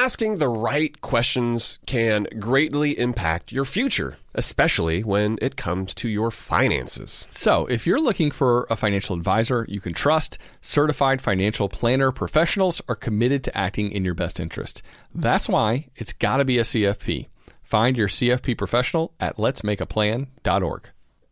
asking the right questions can greatly impact your future, especially when it comes to your finances. So, if you're looking for a financial advisor you can trust, certified financial planner professionals are committed to acting in your best interest. That's why it's got to be a CFP. Find your CFP professional at letsmakeaplan.org.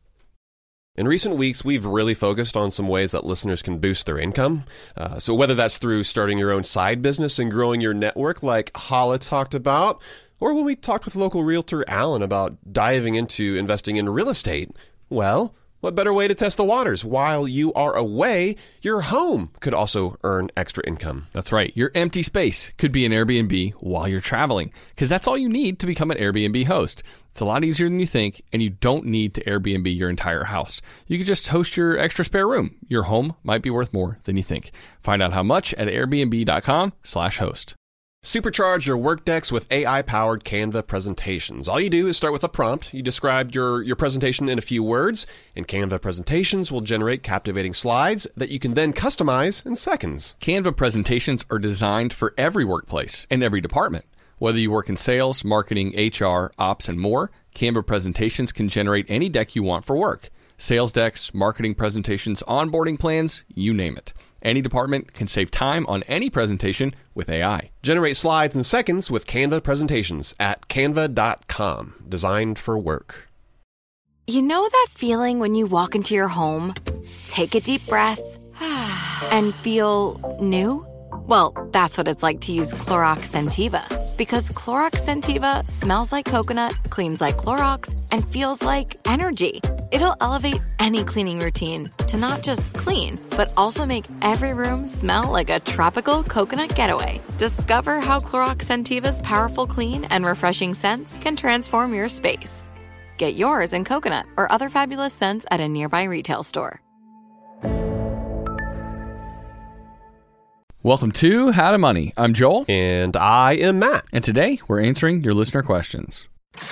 In recent weeks, we've really focused on some ways that listeners can boost their income. So whether that's through starting your own side business and growing your network like Hala talked about, or when we talked with local realtor Alan about diving into investing in real estate, well, what better way to test the waters? While you are away, your home could also earn extra income. That's right. Your empty space could be an Airbnb while you're traveling, because that's all you need to become an Airbnb host. It's a lot easier than you think, and you don't need to Airbnb your entire house. You could just host your extra spare room. Your home might be worth more than you think. Find out how much at airbnb.com/host. Supercharge your work decks with AI-powered Canva presentations. All you do is start with a prompt. You describe your presentation in a few words, and Canva presentations will generate captivating slides that you can then customize in seconds. Canva presentations are designed for every workplace and every department. Whether you work in sales, marketing, HR, ops, and more, Canva presentations can generate any deck you want for work. Sales decks, marketing presentations, onboarding plans, you name it. Any department can save time on any presentation with AI. Generate slides in seconds with Canva presentations at canva.com. Designed for work. You know that feeling when you walk into your home, take a deep breath, and feel new? Well, that's what it's like to use Clorox Scentiva. Because Clorox Scentiva smells like coconut, cleans like Clorox, and feels like energy. It'll elevate any cleaning routine to not just clean, but also make every room smell like a tropical coconut getaway. Discover how Clorox Scentiva's powerful clean and refreshing scents can transform your space. Get yours in coconut or other fabulous scents at a nearby retail store. Welcome to How to Money. I'm Joel. And I am Matt. And today we're answering your listener questions.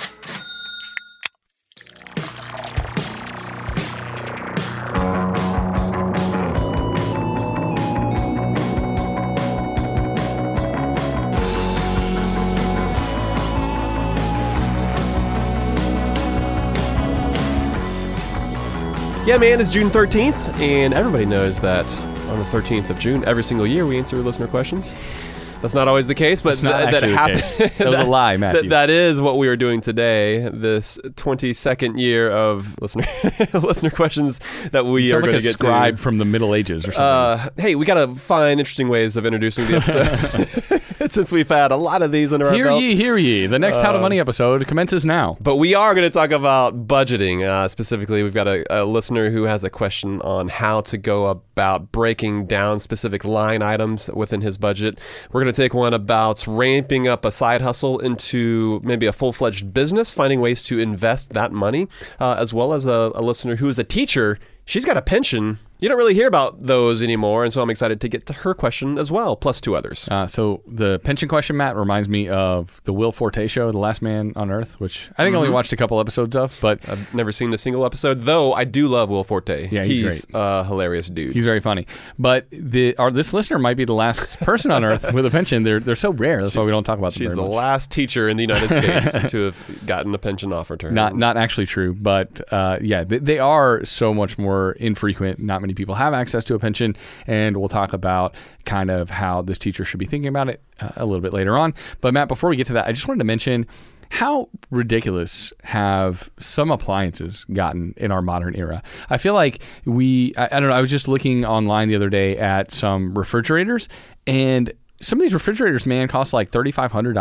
Yeah, man, it's June 13th, and everybody knows that on the 13th of June, every single year, we answer listener questions. That's not always the case, but that happens. That was a lie, Matthew. That is what we are doing today, this 22nd year of listener questions that we are going to get to. You sound like a scribe from the Middle Ages or something. Hey, we got to find interesting ways of introducing the episode. Since we've had a lot of these under our belt. Hear ye. The next How to Money episode commences now. But we are going to talk about budgeting. Specifically, we've got a listener who has a question on how to go about breaking down specific line items within his budget. We're going to take one about ramping up a side hustle into maybe a full-fledged business, finding ways to invest that money, as well as a listener who is a teacher. She's got a pension. You don't really hear about those anymore, and so I'm excited to get to her question as well, plus two others. So the pension question, Matt, reminds me of the Will Forte show, The Last Man on Earth, which I think I only watched a couple episodes of, but I've never seen a single episode, though I do love Will Forte. Yeah, he's great. A hilarious dude. He's very funny. But this listener might be the last person on Earth with a pension. They're so rare. That's why we don't talk about them very much. She's the last teacher in the United States to have gotten a pension offered to her. Not actually true, but they are so much more infrequent. Not many people have access to a pension, and we'll talk about kind of how this teacher should be thinking about it a little bit later on. But Matt, before we get to that, I just wanted to mention how ridiculous have some appliances gotten in our modern era. I feel like I don't know, I was just looking online the other day at some refrigerators, and some of these refrigerators, man, cost like $3,500,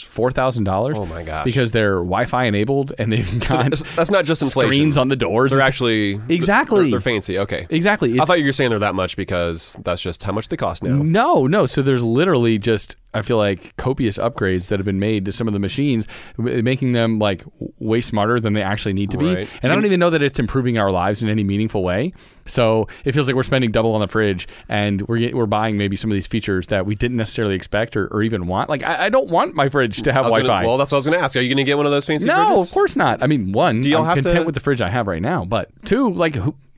$4,000. Oh my gosh! Because they're Wi-Fi enabled and they've got that's not just inflation. Screens on the doors. They're actually They're fancy. Okay, exactly. I thought you were saying they're that much because that's just how much they cost now. No. So there's literally just, I feel like, copious upgrades that have been made to some of the machines, making them like way smarter than they actually need to be. Right. And I don't even know that it's improving our lives in any meaningful way. So it feels like we're spending double on the fridge, and we're buying maybe some of these features that we didn't necessarily expect or even want. Like, I don't want my fridge to have Wi-Fi. Well, that's what I was going to ask. Are you going to get one of those fancy fridges? No, of course not. I mean, one, I'm content with the fridge I have right now. But two, like,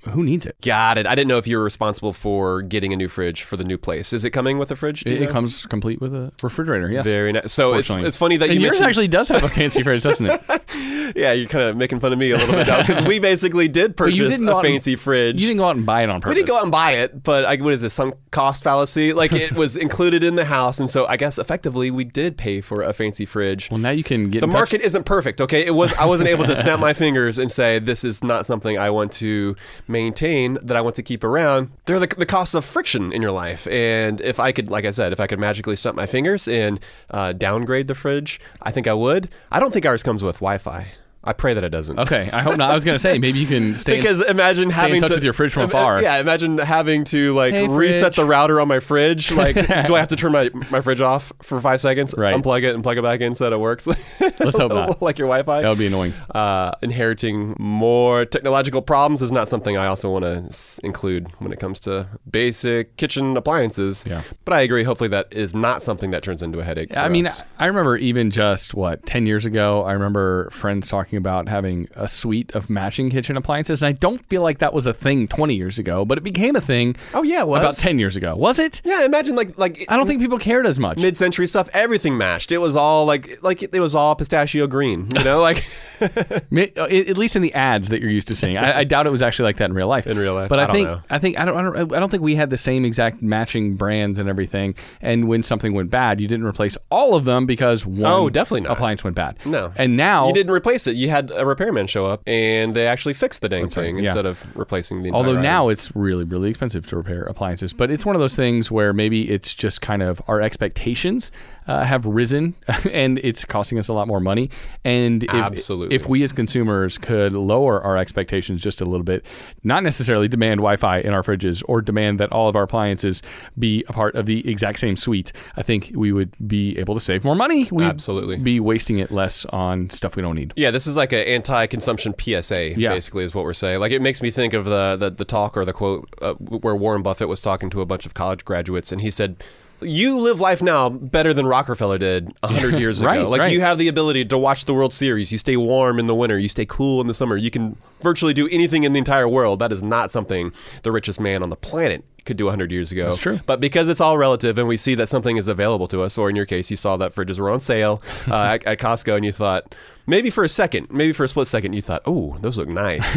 who needs it? Got it. I didn't know if you were responsible for getting a new fridge for the new place. Is it coming with a fridge? It comes complete with a refrigerator, yes. Very nice. So it's funny that and you yours mentioned... actually does have a fancy fridge, doesn't it? Yeah, you're kind of making fun of me a little bit now because we basically did purchase a fancy fridge. You didn't go out and buy it on purpose. We didn't go out and buy it, but what is this, sunk cost fallacy? Like, it was included in the house, and so I guess effectively we did pay for a fancy fridge. Well, now you can get the market isn't perfect, okay? I wasn't able to snap my fingers and say this is not something I want to maintain, that I want to keep around. They're the costs of friction in your life, and if I could, like I said, if I could magically snap my fingers and downgrade the fridge, I think I would. I don't think ours comes with Wi-Fi. I pray that it doesn't. Okay, I hope not. I was going to say, maybe you can stay imagine stay having in touch to, with your fridge from afar. Yeah, imagine having to Hey, reset fridge. the router on my fridge. Like, do I have to turn my fridge off for 5 seconds, Right. unplug it, and plug it back in so that it works? Let's hope not. Like your Wi-Fi. That would be annoying. Inheriting more technological problems is not something I also want to include when it comes to basic kitchen appliances. Yeah. But I agree. Hopefully that is not something that turns into a headache for I mean, us. I remember even just, 10 years ago, I remember friends talking about having a suite of matching kitchen appliances. And I don't feel like that was a thing 20 years ago, but it became a thing Oh, yeah, it was. about 10 years ago. Was it? Yeah, imagine like I don't think people cared as much. mid-century stuff, everything mashed. It was all like it was all pistachio green, like At least in the ads that you're used to seeing. I doubt it was actually like that in real life. In real life, but I don't know. I don't think we had the same exact matching brands and everything. And when something went bad, you didn't replace all of them because one definitely not. appliance went bad. No. And now you didn't replace it. You had a repairman show up and they actually fixed the dang right, thing yeah. instead of replacing the entire Although item. now it's really, really expensive to repair appliances. But it's one of those things where maybe it's just kind of our expectations have risen and it's costing us a lot more money. And Absolutely. if we as consumers could lower our expectations just a little bit, not necessarily demand Wi-Fi in our fridges or demand that all of our appliances be a part of the exact same suite, I think we would be able to save more money. We'd Absolutely. be wasting it less on stuff we don't need. Yeah, this is like an anti-consumption PSA, Yeah. basically, is what we're saying. Like, it makes me think of the talk or the quote where Warren Buffett was talking to a bunch of college graduates, and he said, you live life now better than Rockefeller did 100 years ago. Right, Like, right. you have the ability to watch the World Series. You stay warm in the winter. You stay cool in the summer. You can virtually do anything in the entire world. That is not something the richest man on the planet could do 100 years ago. That's true. But because it's all relative and we see that something is available to us, or in your case, you saw that fridges were on sale at Costco and you thought, maybe for a split second, you thought, oh, those look nice.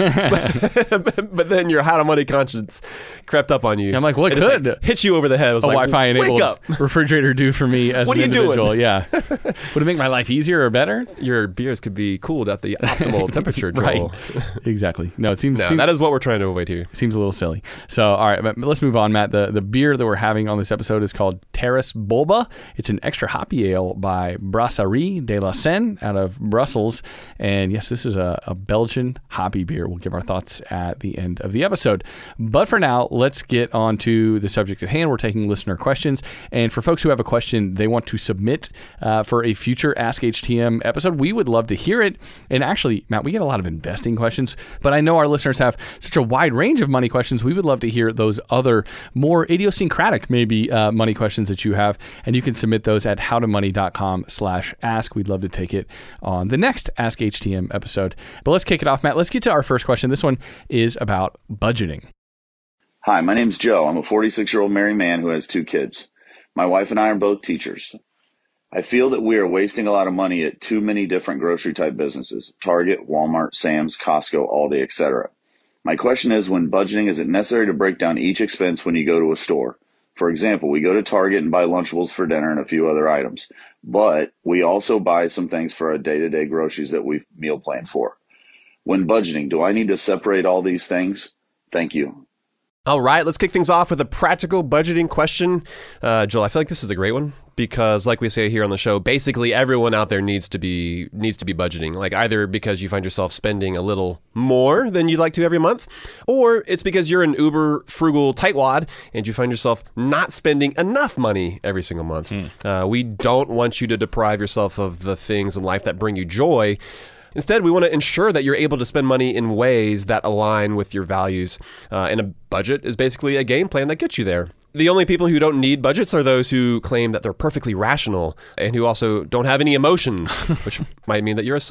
but then your how money conscience crept up on you. I'm like, well, it just, could. hit you over the head. It was A like, Wi-Fi wake enabled up. refrigerator do for me as What an are you doing? individual. Yeah. Would it make my life easier or better? Your beers could be cooled at the optimal temperature, Joel. Right. Exactly. No, it seems No, that is what we're trying to avoid here. seems a little silly. So, all right, but let's move on, Matt. The beer that we're having on this episode is called Terrace Bulba. It's an extra hoppy ale by Brasserie de la Seine out of Brussels. And yes, this is a Belgian hoppy beer. We'll give our thoughts at the end of the episode. But for now, let's get on to the subject at hand. We're taking listener questions. And for folks who have a question they want to submit for a future Ask HTM episode, we would love to hear it. And actually, Matt, we get a lot of investing questions, but I know our listeners have such a wide range of money questions. We would love to hear those other more idiosyncratic, maybe money questions that you have. And you can submit those at howtomoney.com/ask. We'd love to take it on the next Ask HTM episode. But let's kick it off, Matt. Let's get to our first question. This one is about budgeting. Hi, my name's Joe. I'm a 46-year-old married man who has 2 kids. My wife and I are both teachers. I feel that we are wasting a lot of money at too many different grocery type businesses: Target, Walmart, Sam's, Costco, Aldi, etc. My question is, when budgeting, is it necessary to break down each expense when you go to a store? For example, we go to Target and buy Lunchables for dinner and a few other items, but we also buy some things for our day-to-day groceries that we've meal planned for. When budgeting, do I need to separate all these things? Thank you. All right, let's kick things off with a practical budgeting question. Joel, I feel like this is a great one because, like we say here on the show, basically everyone out there needs to be budgeting. Like, either because you find yourself spending a little more than you'd like to every month, or it's because you're an uber frugal tightwad and you find yourself not spending enough money every single month. We don't want you to deprive yourself of the things in life that bring you joy. Instead, we want to ensure that you're able to spend money in ways that align with your values. And a budget is basically a game plan that gets you there. The only people who don't need budgets are those who claim that they're perfectly rational and who also don't have any emotions, which might mean that you're a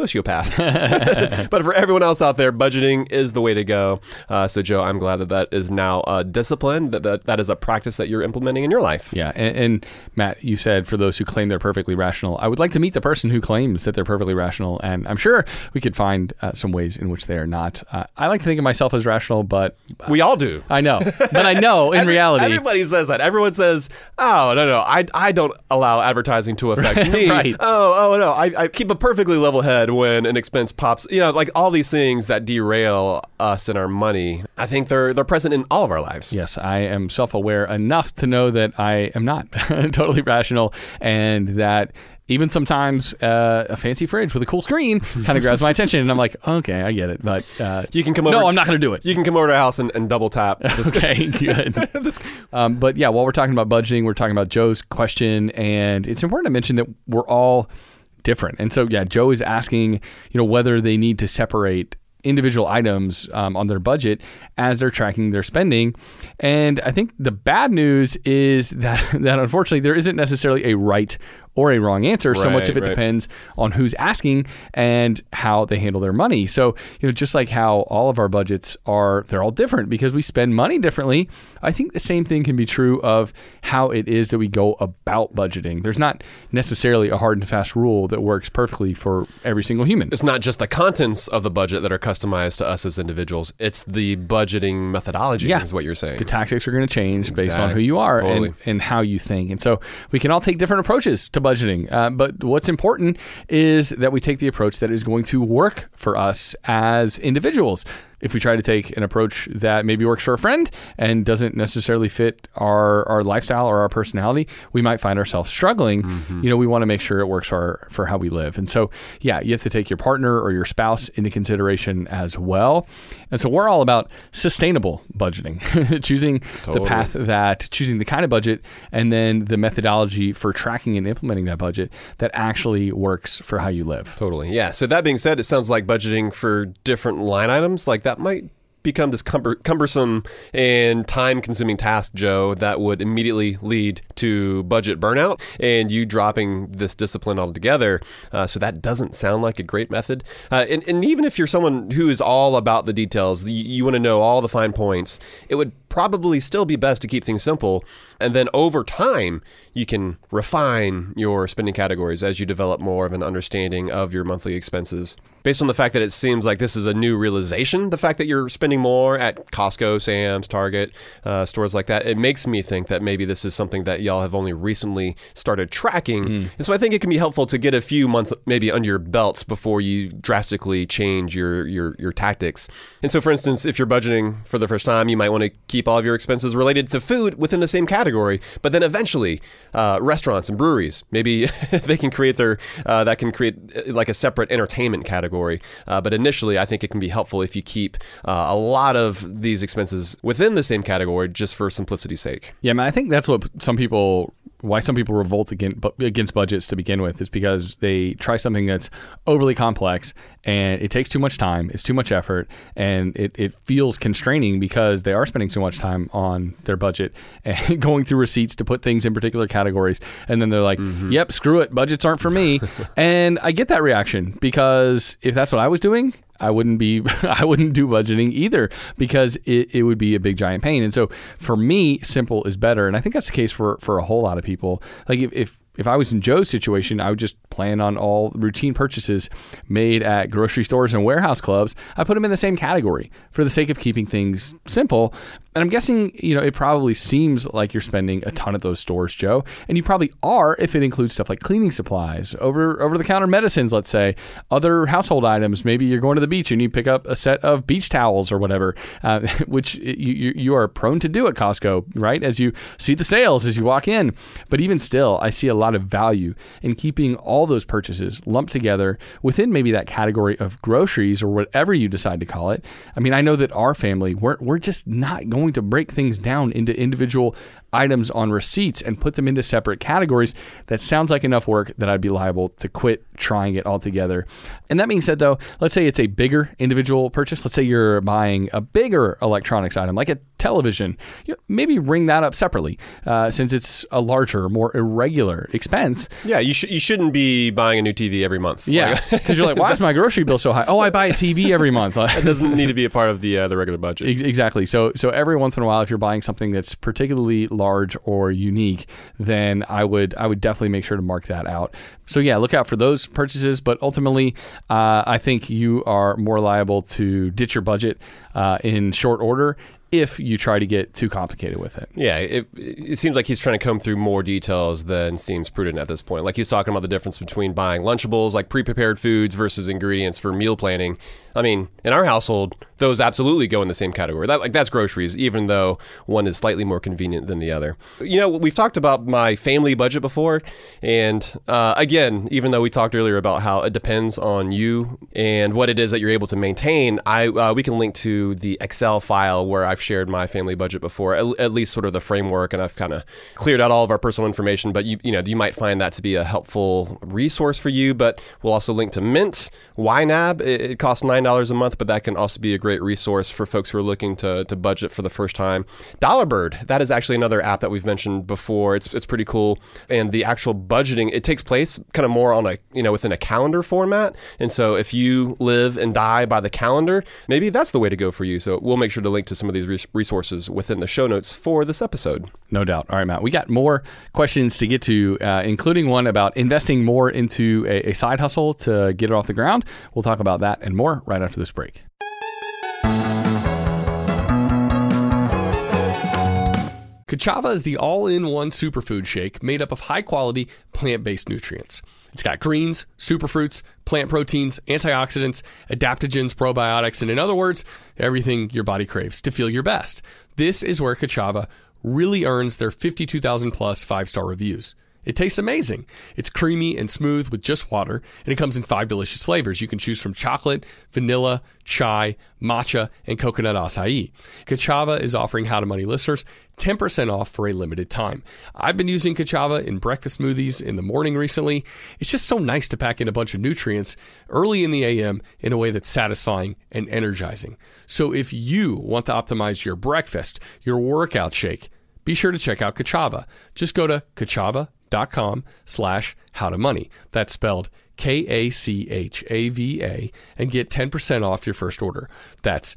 sociopath. But for everyone else out there, budgeting is the way to go. So Joe, I'm glad that is now a discipline, that is a practice that you're implementing in your life. Yeah. And Matt, you said for those who claim they're perfectly rational, I would like to meet the person who claims that they're perfectly rational. And I'm sure we could find some ways in which they are not. I like to think of myself as rational, but we all do. I know. But I know in reality. Everybody says that. Everyone says, oh, no, I don't allow advertising to affect me. Right. Oh, no, I keep a perfectly level head when an expense pops. Like all these things that derail us and our money, I think they're present in all of our lives. Yes, I am self-aware enough to know that I am not totally rational, and that even sometimes a fancy fridge with a cool screen kind of grabs my attention, and I'm like, okay, I get it. But you can come over. No, I'm not going to do it. You can come over to our house and double tap. Okay, good. But yeah, while we're talking about budgeting, we're talking about Joe's question, and it's important to mention that we're all different. And so, yeah, Joe is asking, whether they need to separate individual items on their budget as they're tracking their spending. And I think the bad news is that unfortunately there isn't necessarily a right or a wrong answer, so much of it depends on who's asking and how they handle their money. So, just like how all of our budgets they're all different because we spend money differently. I think the same thing can be true of how it is that we go about budgeting. There's not necessarily a hard and fast rule that works perfectly for every single human. It's not just the contents of the budget that are customized to us as individuals. It's the budgeting methodology is what you're saying. The tactics are going to change based on who you are and how you think. And so we can all take different approaches to budgeting. But what's important is that we take the approach that is going to work for us as individuals. If we try to take an approach that maybe works for a friend and doesn't necessarily fit our lifestyle or our personality, we might find ourselves struggling. Mm-hmm. We want to make sure it works for how we live. And so, yeah, you have to take your partner or your spouse into consideration as well. And so we're all about sustainable budgeting, choosing the kind of budget and then the methodology for tracking and implementing that budget that actually works for how you live. Totally. Yeah. So that being said, it sounds like budgeting for different line items, like that might become this cumbersome and time-consuming task, Joe, that would immediately lead to budget burnout and you dropping this discipline altogether. So that doesn't sound like a great method. And even if you're someone who is all about the details, you want to know all the fine points, it would probably still be best to keep things simple. And then over time, you can refine your spending categories as you develop more of an understanding of your monthly expenses. Based on the fact that it seems like this is a new realization, the fact that you're spending more at Costco, Sam's, Target, stores like that, it makes me think that maybe this is something that y'all have only recently started tracking. And so I think it can be helpful to get a few months maybe under your belts before you drastically change your tactics. And so, for instance, if you're budgeting for the first time, you might want to keep all of your expenses related to food within the same category. But then eventually, restaurants and breweries, maybe they can create that can create like a separate entertainment category. But initially, I think it can be helpful if you keep a lot of these expenses within the same category just for simplicity's sake. Yeah, man, I think that's why some people revolt against budgets to begin with, is because they try something that's overly complex and it takes too much time, it's too much effort, and it feels constraining because they are spending so much time on their budget and going through receipts to put things in particular categories. And then they're like, yep, screw it, budgets aren't for me. And I get that reaction because if that's what I was doing, I wouldn't do budgeting either because it would be a big giant pain. And so for me, simple is better. And I think that's the case for a whole lot of people. Like if I was in Joe's situation, I would just plan on all routine purchases made at grocery stores and warehouse clubs. I put them in the same category for the sake of keeping things simple. And I'm guessing, it probably seems like you're spending a ton at those stores, Joe. And you probably are if it includes stuff like cleaning supplies, over-the-counter medicines, let's say, other household items. Maybe you're going to the beach and you pick up a set of beach towels or whatever, which you are prone to do at Costco, right? As you see the sales as you walk in. But even still, I see a lot of value in keeping all those purchases lumped together within maybe that category of groceries or whatever you decide to call it. I mean, I know that our family, we're just not going to break things down into individual items on receipts and put them into separate categories. That sounds like enough work that I'd be liable to quit trying it all together. And that being said, though, let's say it's a bigger individual purchase. Let's say you're buying a bigger electronics item, like a television, maybe ring that up separately since it's a larger, more irregular expense. Yeah, you shouldn't be buying a new TV every month. Yeah, because you're like, why is my grocery bill so high? Oh, I buy a TV every month. It doesn't need to be a part of the regular budget. Exactly. So every once in a while, if you're buying something that's particularly large or unique, then I would definitely make sure to mark that out. So yeah, look out for those purchases. But ultimately, I think you are more liable to ditch your budget in short order if you try to get too complicated with it. Yeah, it seems like he's trying to comb through more details than seems prudent at this point. Like he's talking about the difference between buying Lunchables, like pre-prepared foods versus ingredients for meal planning. I mean, in our household, those absolutely go in the same category. That's groceries, even though one is slightly more convenient than the other. You know, we've talked about my family budget before, and again, even though we talked earlier about how it depends on you and what it is that you're able to maintain, we can link to the Excel file where I've shared my family budget before, at least sort of the framework, and I've kind of cleared out all of our personal information, but you might find that to be a helpful resource for you. But we'll also link to Mint, YNAB. It costs $9 a month, but that can also be a great resource for folks who are looking to budget for the first time. DollarBird, that is actually another app that we've mentioned before. It's pretty cool, and the actual budgeting, it takes place kind of more on within a calendar format. And so if you live and die by the calendar, maybe that's the way to go for you. So we'll make sure to link to some of these resources within the show notes for this episode. No doubt. All right, Matt, we got more questions to get to, including one about investing more into a side hustle to get it off the ground. We'll talk about that and more right after this break. Ka'Chava is the all-in-one superfood shake made up of high-quality plant-based nutrients. It's got greens, superfruits, plant proteins, antioxidants, adaptogens, probiotics, and in other words, everything your body craves to feel your best. This is where Ka'Chava really earns their 52,000 plus 5-star reviews. It tastes amazing. It's creamy and smooth with just water, and it comes in 5 delicious flavors. You can choose from chocolate, vanilla, chai, matcha, and coconut acai. Ka'Chava is offering How to Money listeners 10% off for a limited time. I've been using Ka'Chava in breakfast smoothies in the morning recently. It's just so nice to pack in a bunch of nutrients early in the AM in a way that's satisfying and energizing. So if you want to optimize your breakfast, your workout shake, be sure to check out Ka'Chava. Just go to kachava.com/howtomoney. That's spelled Kachava and get 10% off your first order. That's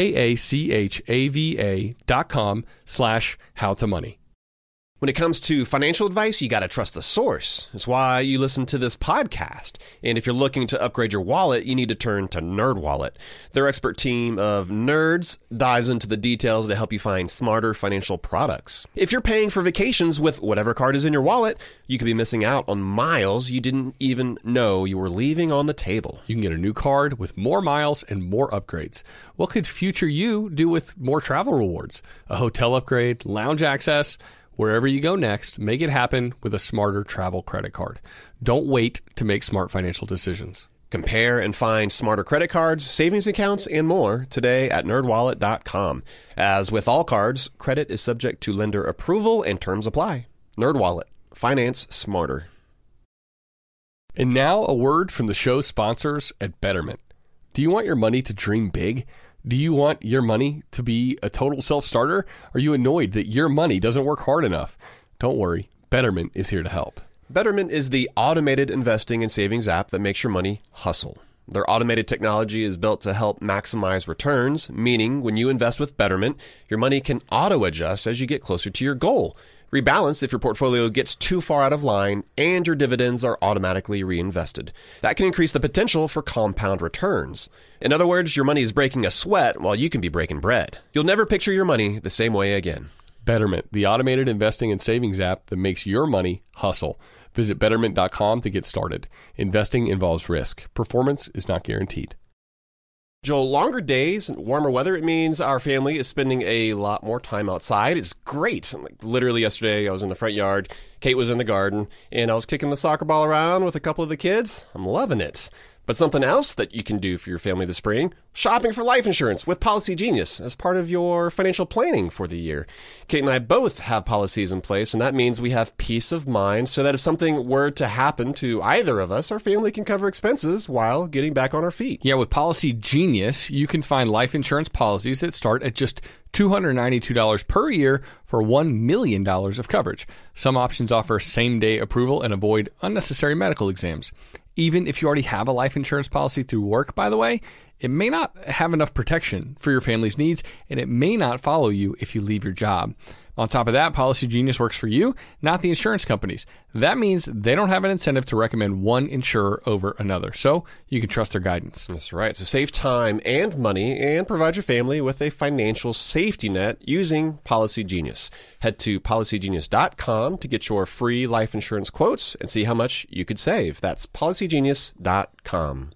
kachava.com/howtomoney. When it comes to financial advice, you got to trust the source. That's why you listen to this podcast. And if you're looking to upgrade your wallet, you need to turn to NerdWallet. Their expert team of nerds dives into the details to help you find smarter financial products. If you're paying for vacations with whatever card is in your wallet, you could be missing out on miles you didn't even know you were leaving on the table. You can get a new card with more miles and more upgrades. What could future you do with more travel rewards? A hotel upgrade, lounge access. Wherever you go next, make it happen with a smarter travel credit card. Don't wait to make smart financial decisions. Compare and find smarter credit cards, savings accounts, and more today at nerdwallet.com. As with all cards, credit is subject to lender approval and terms apply. NerdWallet. Finance smarter. And now a word from the show sponsors at Betterment. Do you want your money to dream big? Do you want your money to be a total self-starter? Are you annoyed that your money doesn't work hard enough? Don't worry, Betterment is here to help. Betterment is the automated investing and savings app that makes your money hustle. Their automated technology is built to help maximize returns, meaning when you invest with Betterment, your money can auto-adjust as you get closer to your goal. Rebalance if your portfolio gets too far out of line, and your dividends are automatically reinvested. That can increase the potential for compound returns. In other words, your money is breaking a sweat while you can be breaking bread. You'll never picture your money the same way again. Betterment, the automated investing and savings app that makes your money hustle. Visit Betterment.com to get started. Investing involves risk. Performance is not guaranteed. Joel, longer days and warmer weather, it means our family is spending a lot more time outside. It's great. Like literally yesterday, I was in the front yard, Kate was in the garden, and I was kicking the soccer ball around with a couple of the kids. I'm loving it. But something else that you can do for your family this spring, shopping for life insurance with Policy Genius as part of your financial planning for the year. Kate and I both have policies in place, and that means we have peace of mind so that if something were to happen to either of us, our family can cover expenses while getting back on our feet. Yeah, with Policy Genius, you can find life insurance policies that start at just $292 per year for $1 million of coverage. Some options offer same-day approval and avoid unnecessary medical exams. Even if you already have a life insurance policy through work, by the way, it may not have enough protection for your family's needs, and it may not follow you if you leave your job. On top of that, Policy Genius works for you, not the insurance companies. That means they don't have an incentive to recommend one insurer over another, so you can trust their guidance. That's right. So save time and money and provide your family with a financial safety net using Policy Genius. Head to policygenius.com to get your free life insurance quotes and see how much you could save. That's policygenius.com.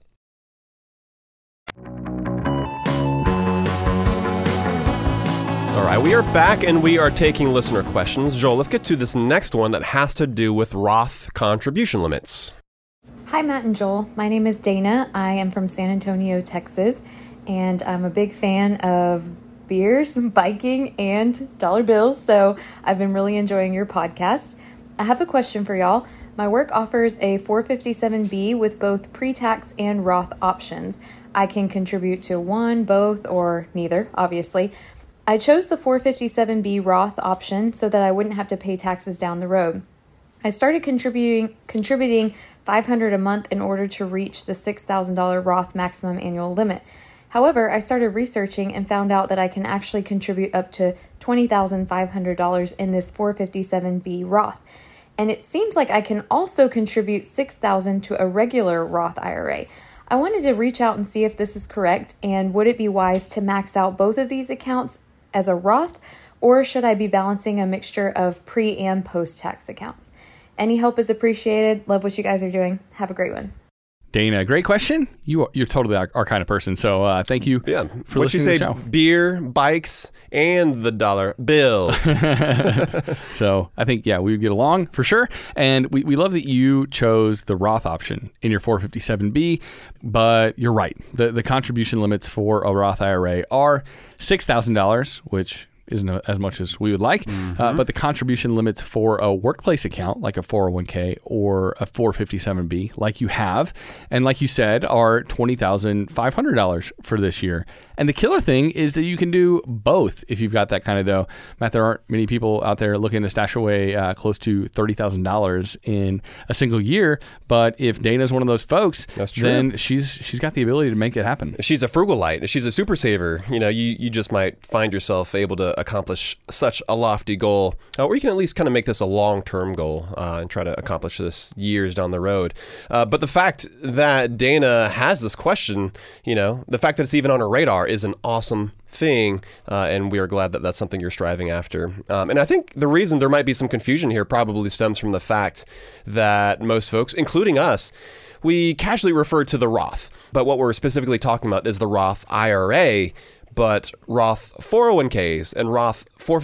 All right, we are back and we are taking listener questions. Joel, let's get to this next one that has to do with Roth contribution limits. Hi, Matt and Joel. My name is Dana. I am from San Antonio, Texas, and I'm a big fan of beers, biking, and dollar bills, so I've been really enjoying your podcast. I have a question for y'all. My work offers a 457B with both pre-tax and Roth options. I can contribute to one, both, or neither, obviously. I chose the 457B Roth option so that I wouldn't have to pay taxes down the road. I started contributing $500 a month in order to reach the $6,000 Roth maximum annual limit. However, I started researching and found out that I can actually contribute up to $20,500 in this 457B Roth. And it seems like I can also contribute $6,000 to a regular Roth IRA. I wanted to reach out and see if this is correct, and would it be wise to max out both of these accounts as a Roth, or should I be balancing a mixture of pre and post-tax accounts? Any help is appreciated. Love what you guys are doing. Have a great one. Dana, great question. You're totally our kind of person, so thank you for listening to the show. Beer, bikes, and the dollar bills. So I think, we would get along for sure. And we love that you chose the Roth option in your 457B, but you're right. The contribution limits for a Roth IRA are $6,000, which isn't as much as we would like, but the contribution limits for a workplace account like a 401k or a 457b like you have, and like you said, are $20,500 for this year. And the killer thing is that you can do both if you've got that kind of dough. Matt, there aren't many people out there looking to stash away close to $30,000 in a single year, but if Dana's one of those folks, then she's got the ability to make it happen. She's a frugalite. She's a super saver. You just might find yourself able to accomplish such a lofty goal, or you can at least kind of make this a long-term goal and try to accomplish this years down the road. But the fact that Dana has this question, the fact that it's even on her radar is an awesome thing, and we are glad that that's something you're striving after. And I think the reason there might be some confusion here probably stems from the fact that most folks, including us, we casually refer to the Roth, but what we're specifically talking about is the Roth IRA. But Roth 401ks and Roth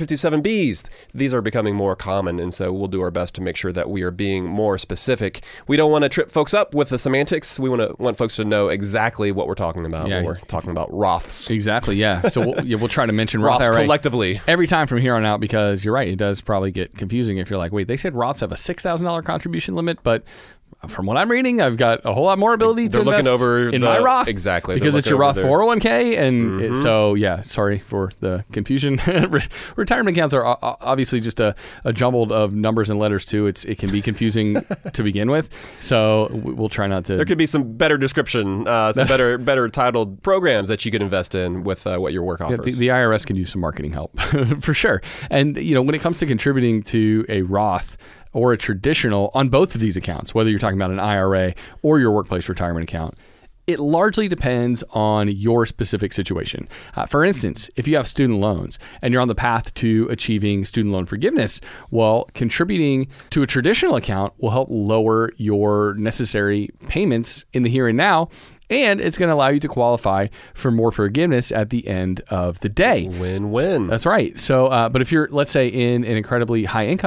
457bs, these are becoming more common, and so we'll do our best to make sure that we are being more specific. We don't want to trip folks up with the semantics. We want folks to know exactly what we're talking about when we're talking about Roths. Exactly, yeah. So we'll try to mention Roth Roths IRA collectively every time from here on out, because you're right, it does probably get confusing if you're like, wait, they said Roths have a $6,000 contribution limit, but from what I'm reading, I've got a whole lot more ability to invest in my Roth. Exactly. Because it's your Roth 401k. And sorry for the confusion. Retirement accounts are obviously just a jumbled of numbers and letters too. It can be confusing to begin with. So we'll try not to. There could be some better description, some better titled programs that you could invest in with what your work offers. The IRS can use some marketing help for sure. And when it comes to contributing to a Roth or a traditional on both of these accounts, whether you're talking about an IRA or your workplace retirement account, it largely depends on your specific situation. For instance, if you have student loans and you're on the path to achieving student loan forgiveness, well, contributing to a traditional account will help lower your necessary payments in the here and now, and it's going to allow you to qualify for more forgiveness at the end of the day. Win-win. That's right. So, but if you're, let's say, in an incredibly high income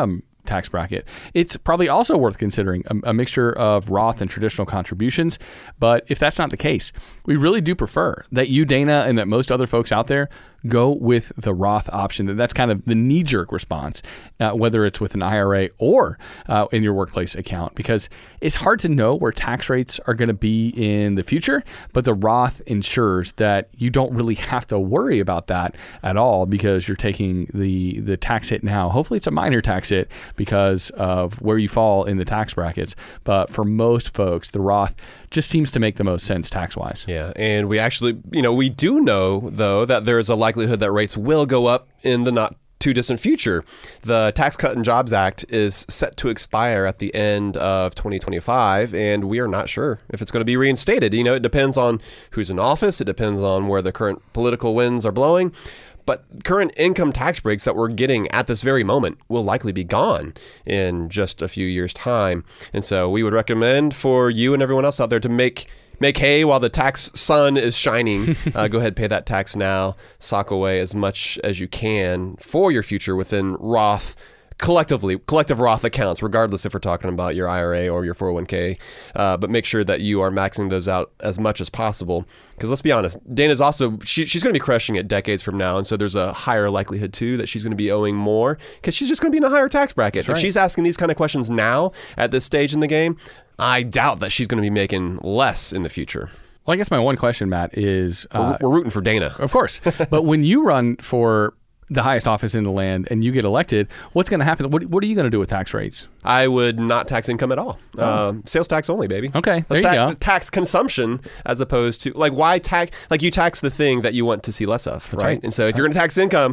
tax bracket. It's probably also worth considering a mixture of Roth and traditional contributions. But if that's not the case, we really do prefer that you, Dana, and that most other folks out there go with the Roth option. That's kind of the knee-jerk response, whether it's with an IRA or in your workplace account, because it's hard to know where tax rates are going to be in the future, but the Roth ensures that you don't really have to worry about that at all because you're taking the tax hit now. Hopefully it's a minor tax hit because of where you fall in the tax brackets. But for most folks, the Roth just seems to make the most sense tax-wise. Yeah, and we actually, we do know, though, that there's a likelihood that rates will go up in the not too distant future. The Tax Cut and Jobs Act is set to expire at the end of 2025, and we are not sure if it's going to be reinstated. It depends on who's in office. It depends on where the current political winds are blowing. But current income tax breaks that we're getting at this very moment will likely be gone in just a few years' time. And so we would recommend for you and everyone else out there to make hay while the tax sun is shining. Go ahead, pay that tax now. Sock away as much as you can for your future within Roth, collective Roth accounts, regardless if we're talking about your IRA or your 401k. But make sure that you are maxing those out as much as possible. Because let's be honest, Dana's also, she's going to be crushing it decades from now. And so there's a higher likelihood, too, that she's going to be owing more because she's just going to be in a higher tax bracket. That's right. If she's asking these kind of questions now at this stage in the game, I doubt that she's going to be making less in the future. Well, I guess my one question, Matt, is... we're rooting for Dana. Of course. But when you run for the highest office in the land and you get elected, what's going to happen? What are you going to do with tax rates? I would not tax income at all. Sales tax only, baby. Okay, there you go. Tax consumption as opposed to, why tax? You tax the thing that you want to see less of, right? And so if you're going to tax income,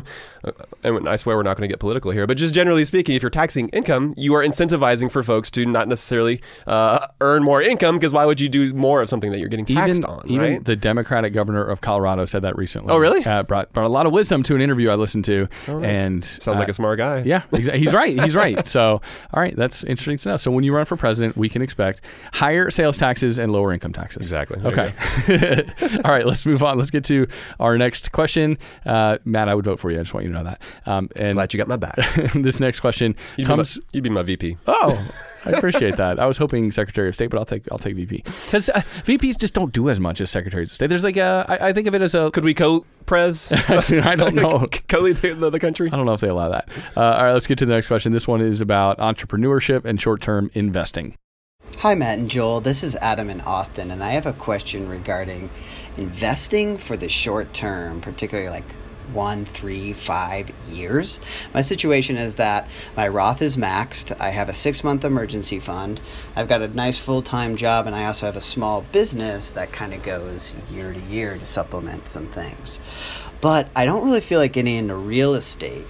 and I swear we're not going to get political here, but just generally speaking, if you're taxing income, you are incentivizing for folks to not necessarily earn more income, because why would you do more of something that you're getting taxed on, even right? The Democratic governor of Colorado said that recently. Oh, really? Brought a lot of wisdom to an interview I listened to. Oh, nice. And sounds like a smart guy. Yeah, he's right. He's right. So, all right, that's interesting to know. So when you run for president, we can expect higher sales taxes and lower income taxes. Exactly. Okay. All right, let's move on. Let's get to our next question. Matt, I would vote for you. I just want you to know that. And glad you got my back. This next question comes... You'd be my VP. Oh, I appreciate that. I was hoping Secretary of State, but I'll take VP. Because VPs just don't do as much as Secretaries of State. There's I think of it as a... Could we co-prez? I don't know. Co-lead the country? I don't know if they allow that. All right, let's get to the next question. This one is about entrepreneurship and short-term investing. Hi, Matt and Joel. This is Adam in Austin, and I have a question regarding investing for the short term, particularly 1, 3, 5 years. My situation is that my Roth is maxed. I have a 6-month emergency fund. I've got a nice full-time job, and I also have a small business that kind of goes year to year to supplement some things. But I don't really feel like getting into real estate,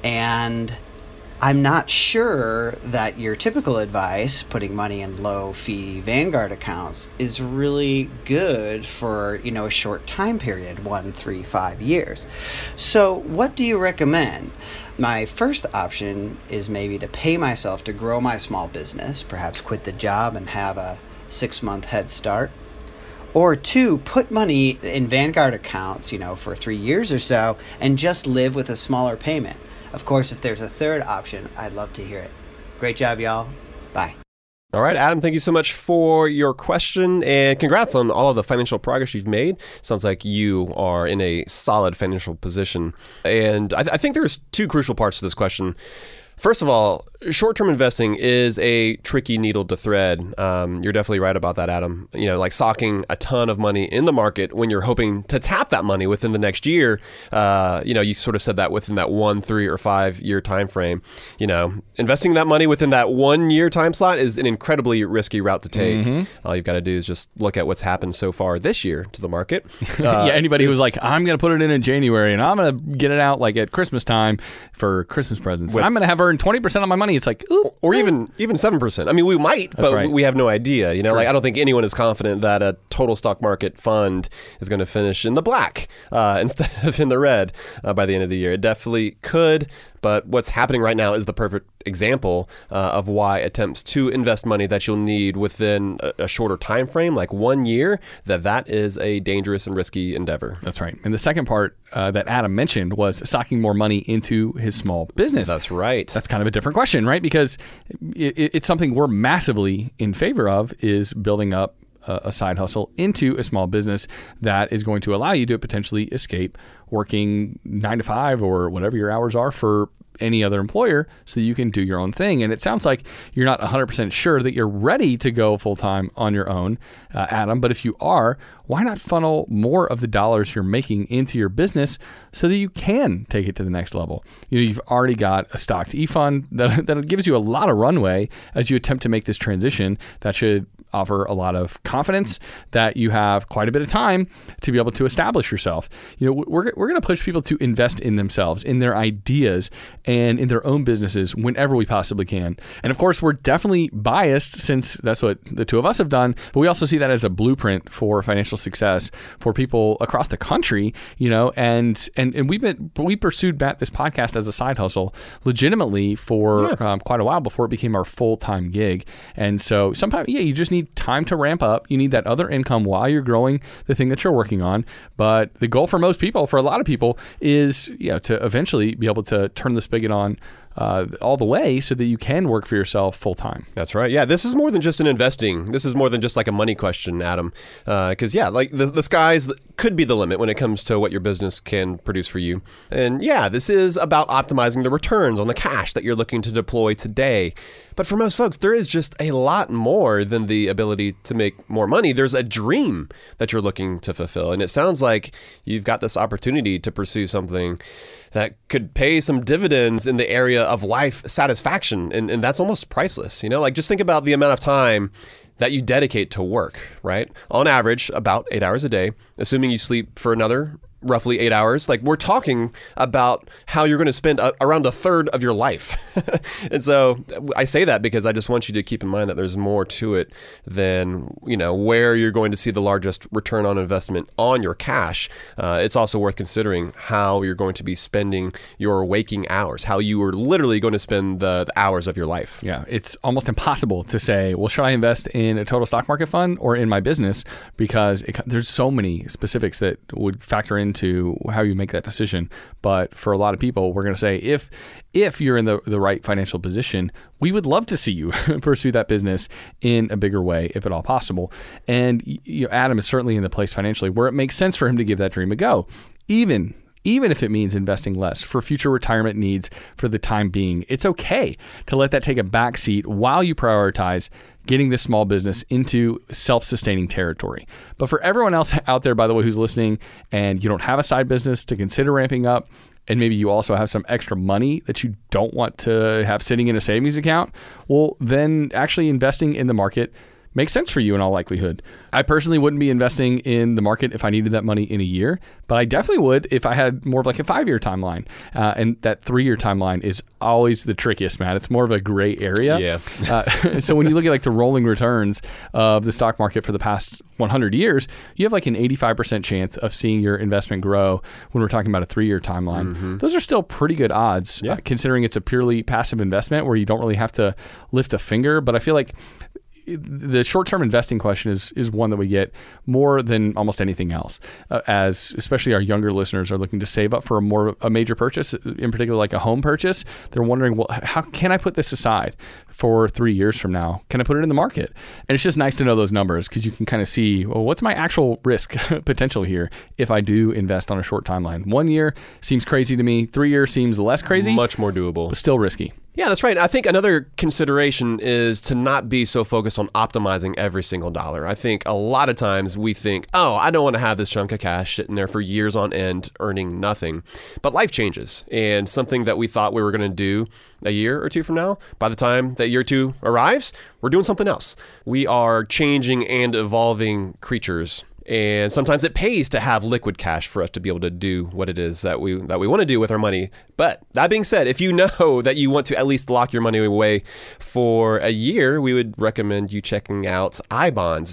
and I'm not sure that your typical advice, putting money in low-fee Vanguard accounts, is really good for, a short time period, 1, 3, 5 years. So what do you recommend? My first option is maybe to pay myself to grow my small business, perhaps quit the job and have a 6-month head start. Or 2, put money in Vanguard accounts, for 3 years or so, and just live with a smaller payment. Of course, if there's a third option, I'd love to hear it. Great job, y'all. Bye. All right, Adam, thank you so much for your question, and congrats on all of the financial progress you've made. Sounds like you are in a solid financial position. And I think there's 2 crucial parts to this question. First of all, short-term investing is a tricky needle to thread. You're definitely right about that, Adam. Socking a ton of money in the market when you're hoping to tap that money within the next year. You sort of said that within that 1, 3, or 5 year time frame. Investing that money within that 1 year time slot is an incredibly risky route to take. Mm-hmm. All you've got to do is just look at what's happened so far this year to the market. Anybody who's like, I'm going to put it in January and I'm going to get it out at Christmas time for Christmas presents. I'm going to have earned 20% of my money. It's like, ooh, or even 7%. I mean, we might, but right. We have no idea. I don't think anyone is confident that a total stock market fund is going to finish in the black instead of in the red by the end of the year. It definitely could, But what's happening right now is the perfect example of why attempts to invest money that you'll need within a shorter time frame, like 1 year, that is a dangerous and risky endeavor. That's right. And the second part that Adam mentioned was stocking more money into his small business. That's right. That's kind of a different question, right? Because it's something we're massively in favor of, is building up a side hustle into a small business that is going to allow you to potentially escape working 9 to 5 or whatever your hours are for any other employer, so that you can do your own thing. And it sounds like you're not 100% sure that you're ready to go full-time on your own, Adam, but if you are, why not funnel more of the dollars you're making into your business so that you can take it to the next level? You've already got a stocked e-fund that gives you a lot of runway as you attempt to make this transition. That should offer a lot of confidence that you have quite a bit of time to be able to establish yourself. We're going to push people to invest in themselves, in their ideas, and in their own businesses whenever we possibly can. And of course, we're definitely biased, since that's what the two of us have done, but we also see that as a blueprint for financial success for people across the country, and we pursued this podcast as a side hustle legitimately for quite a while before it became our full-time gig. And so sometimes, you just need time to ramp up. You need that other income while you're growing the thing that you're working on. But the goal for most people, for a lot of people, is to eventually be able to turn the spigot on all the way so that you can work for yourself full time. That's right. Yeah, this is more than just an investing. This is more than just like a money question, Adam. Because like the skies could be the limit when it comes to what your business can produce for you. And this is about optimizing the returns on the cash that you're looking to deploy today. But for most folks, there is just a lot more than the ability to make more money. There's a dream that you're looking to fulfill. And it sounds like you've got this opportunity to pursue something that could pay some dividends in the area of life satisfaction. And that's almost priceless. Just think about the amount of time that you dedicate to work, right? On average, about 8 hours a day, assuming you sleep for another roughly 8 hours. We're talking about how you're going to spend around a third of your life. And so I say that because I just want you to keep in mind that there's more to it than, where you're going to see the largest return on investment on your cash. It's also worth considering how you're going to be spending your waking hours, how you are literally going to spend the hours of your life. Yeah, it's almost impossible to say, well, should I invest in a total stock market fund or in my business? Because there's so many specifics that would factor into how you make that decision. But for a lot of people, we're going to say, if you're in the right financial position, we would love to see you pursue that business in a bigger way, if at all possible. And Adam is certainly in the place financially where it makes sense for him to give that dream a go, even if it means investing less for future retirement needs for the time being. It's okay to let that take a back seat while you prioritize getting this small business into self-sustaining territory. But for everyone else out there, by the way, who's listening and you don't have a side business to consider ramping up, and maybe you also have some extra money that you don't want to have sitting in a savings account, well, then actually investing in the market makes sense for you in all likelihood. I personally wouldn't be investing in the market if I needed that money in a year, but I definitely would if I had more of like a 5-year timeline. And that 3-year timeline is always the trickiest, Matt. It's more of a gray area. Yeah. So when you look at like the rolling returns of the stock market for the past 100 years, you have like an 85% chance of seeing your investment grow when we're talking about a 3-year timeline. Mm-hmm. Those are still pretty good odds, considering it's a purely passive investment where you don't really have to lift a finger. But I feel like the short-term investing question is one that we get more than almost anything else, as especially our younger listeners are looking to save up for a major purchase, in particular like a home purchase. They're wondering, well, how can I put this aside for 3 years from now? Can I put it in the market? And it's just nice to know those numbers because you can kind of see, well, what's my actual risk potential here if I do invest on a short timeline? 1 year seems crazy to me. 3 years seems less crazy. Much more doable. But still risky. Yeah, that's right. I think another consideration is to not be so focused on optimizing every single dollar. I think a lot of times we think, I don't want to have this chunk of cash sitting there for years on end earning nothing. But life changes, and something that we thought we were going to do a year or two from now, by the time that year 2 arrives, we're doing something else. We are changing and evolving creatures. And sometimes it pays to have liquid cash for us to be able to do what it is that we want to do with our money. But that being said, if you know that you want to at least lock your money away for a year, we would recommend you checking out iBonds.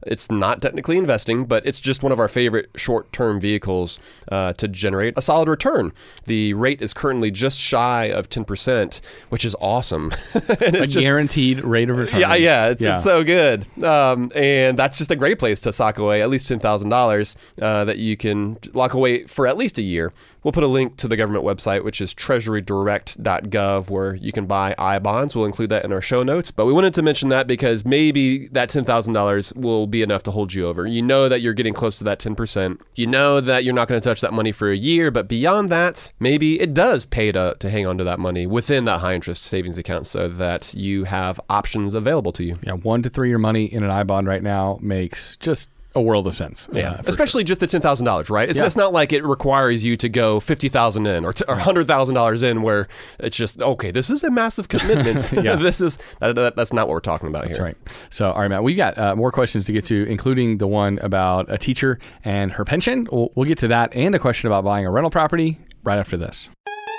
It's not technically investing, but it's just one of our favorite short-term vehicles to generate a solid return. The rate is currently just shy of 10%, which is awesome. And it's guaranteed rate of return. It's so good. And that's just a great place to sock away at least $10,000 that you can lock away for at least a year. We'll put a link to the government website, which is treasurydirect.gov, where you can buy I-bonds. We'll include that in our show notes. But we wanted to mention that because maybe that $10,000 will be enough to hold you over. You know that you're getting close to that 10%. You know that you're not going to touch that money for a year. But beyond that, maybe it does pay to hang on to that money within that high-interest savings account so that you have options available to you. Yeah, 1 to 3 year money in an I-bond right now makes just a world of sense. Yeah, especially just the $10,000, right? It's not like it requires you to go $50,000 in or $100,000 in, where it's just, okay, this is a massive commitment. That's not what we're talking about here. That's right. So, all right, Matt, we've got more questions to get to, including the one about a teacher and her pension. We'll get to that and a question about buying a rental property right after this.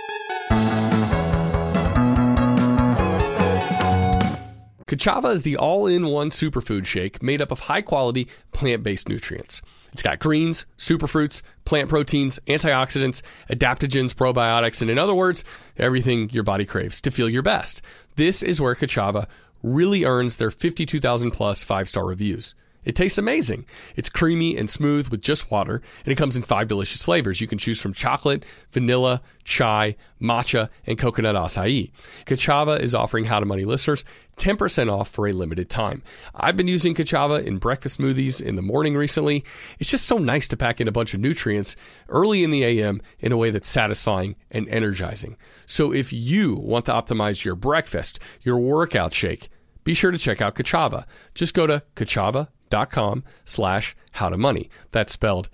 Ka'Chava is the all-in-one superfood shake made up of high-quality plant-based nutrients. It's got greens, superfruits, plant proteins, antioxidants, adaptogens, probiotics, and in other words, everything your body craves to feel your best. This is where Ka'Chava really earns their 52,000 plus 5-star reviews. It tastes amazing. It's creamy and smooth with just water, and it comes in 5 delicious flavors. You can choose from chocolate, vanilla, chai, matcha, and coconut acai. Ka'Chava is offering How to Money listeners 10% off for a limited time. I've been using Ka'Chava in breakfast smoothies in the morning recently. It's just so nice to pack in a bunch of nutrients early in the AM in a way that's satisfying and energizing. So if you want to optimize your breakfast, your workout shake, be sure to check out Ka'Chava. Just go to Ka'Chava.com/howtomoney. That's spelled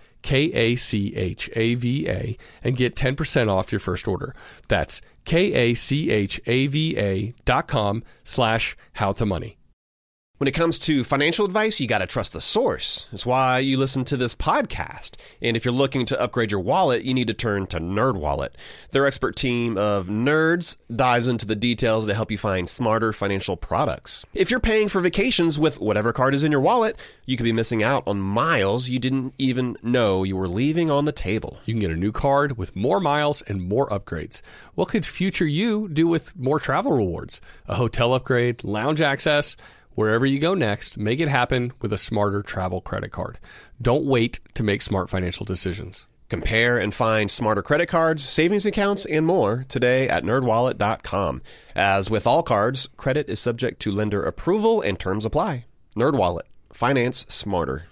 Kachava and get 10% off your first order. That's Kachava.com/howtomoney. When it comes to financial advice, you got to trust the source. That's why you listen to this podcast. And if you're looking to upgrade your wallet, you need to turn to NerdWallet. Their expert team of nerds dives into the details to help you find smarter financial products. If you're paying for vacations with whatever card is in your wallet, you could be missing out on miles you didn't even know you were leaving on the table. You can get a new card with more miles and more upgrades. What could future you do with more travel rewards? A hotel upgrade, lounge access. Wherever you go next, make it happen with a smarter travel credit card. Don't wait to make smart financial decisions. Compare and find smarter credit cards, savings accounts, and more today at nerdwallet.com. As with all cards, credit is subject to lender approval and terms apply. NerdWallet. Finance smarter.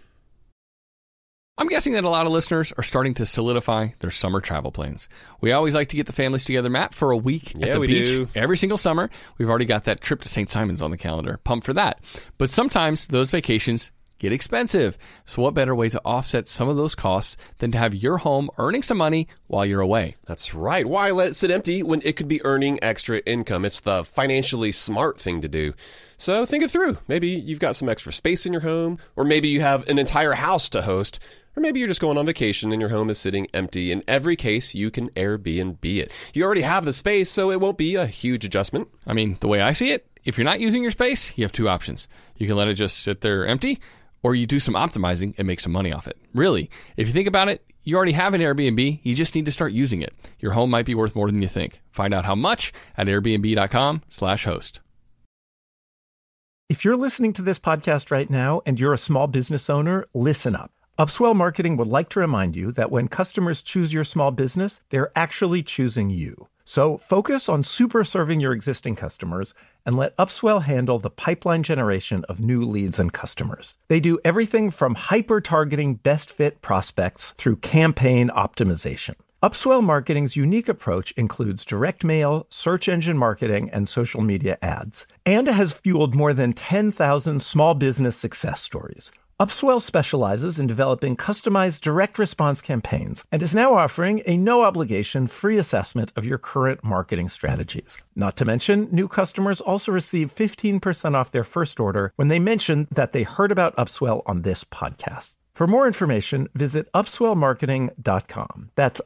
I'm guessing that a lot of listeners are starting to solidify their summer travel plans. We always like to get the families together, Matt, for a week at the beach every single summer. We've already got that trip to St. Simon's on the calendar. Pumped for that. But sometimes those vacations get expensive. So what better way to offset some of those costs than to have your home earning some money while you're away? That's right. Why let it sit empty when it could be earning extra income? It's the financially smart thing to do. So think it through. Maybe you've got some extra space in your home, or maybe you have an entire house to host. Or maybe you're just going on vacation and your home is sitting empty. In every case, you can Airbnb it. You already have the space, so it won't be a huge adjustment. I mean, the way I see it, if you're not using your space, you have 2 options. You can let it just sit there empty, or you do some optimizing and make some money off it. Really, if you think about it, you already have an Airbnb. You just need to start using it. Your home might be worth more than you think. Find out how much at airbnb.com/host. If you're listening to this podcast right now and you're a small business owner, listen up. Upswell Marketing would like to remind you that when customers choose your small business, they're actually choosing you. So focus on super serving your existing customers and let Upswell handle the pipeline generation of new leads and customers. They do everything from hyper-targeting best fit prospects through campaign optimization. Upswell Marketing's unique approach includes direct mail, search engine marketing, and social media ads, and has fueled more than 10,000 small business success stories. Upswell specializes in developing customized direct response campaigns and is now offering a no-obligation free assessment of your current marketing strategies. Not to mention, new customers also receive 15% off their first order when they mention that they heard about Upswell on this podcast. For more information, visit upswellmarketing.com. That's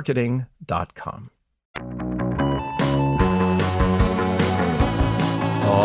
upswellmarketing.com. All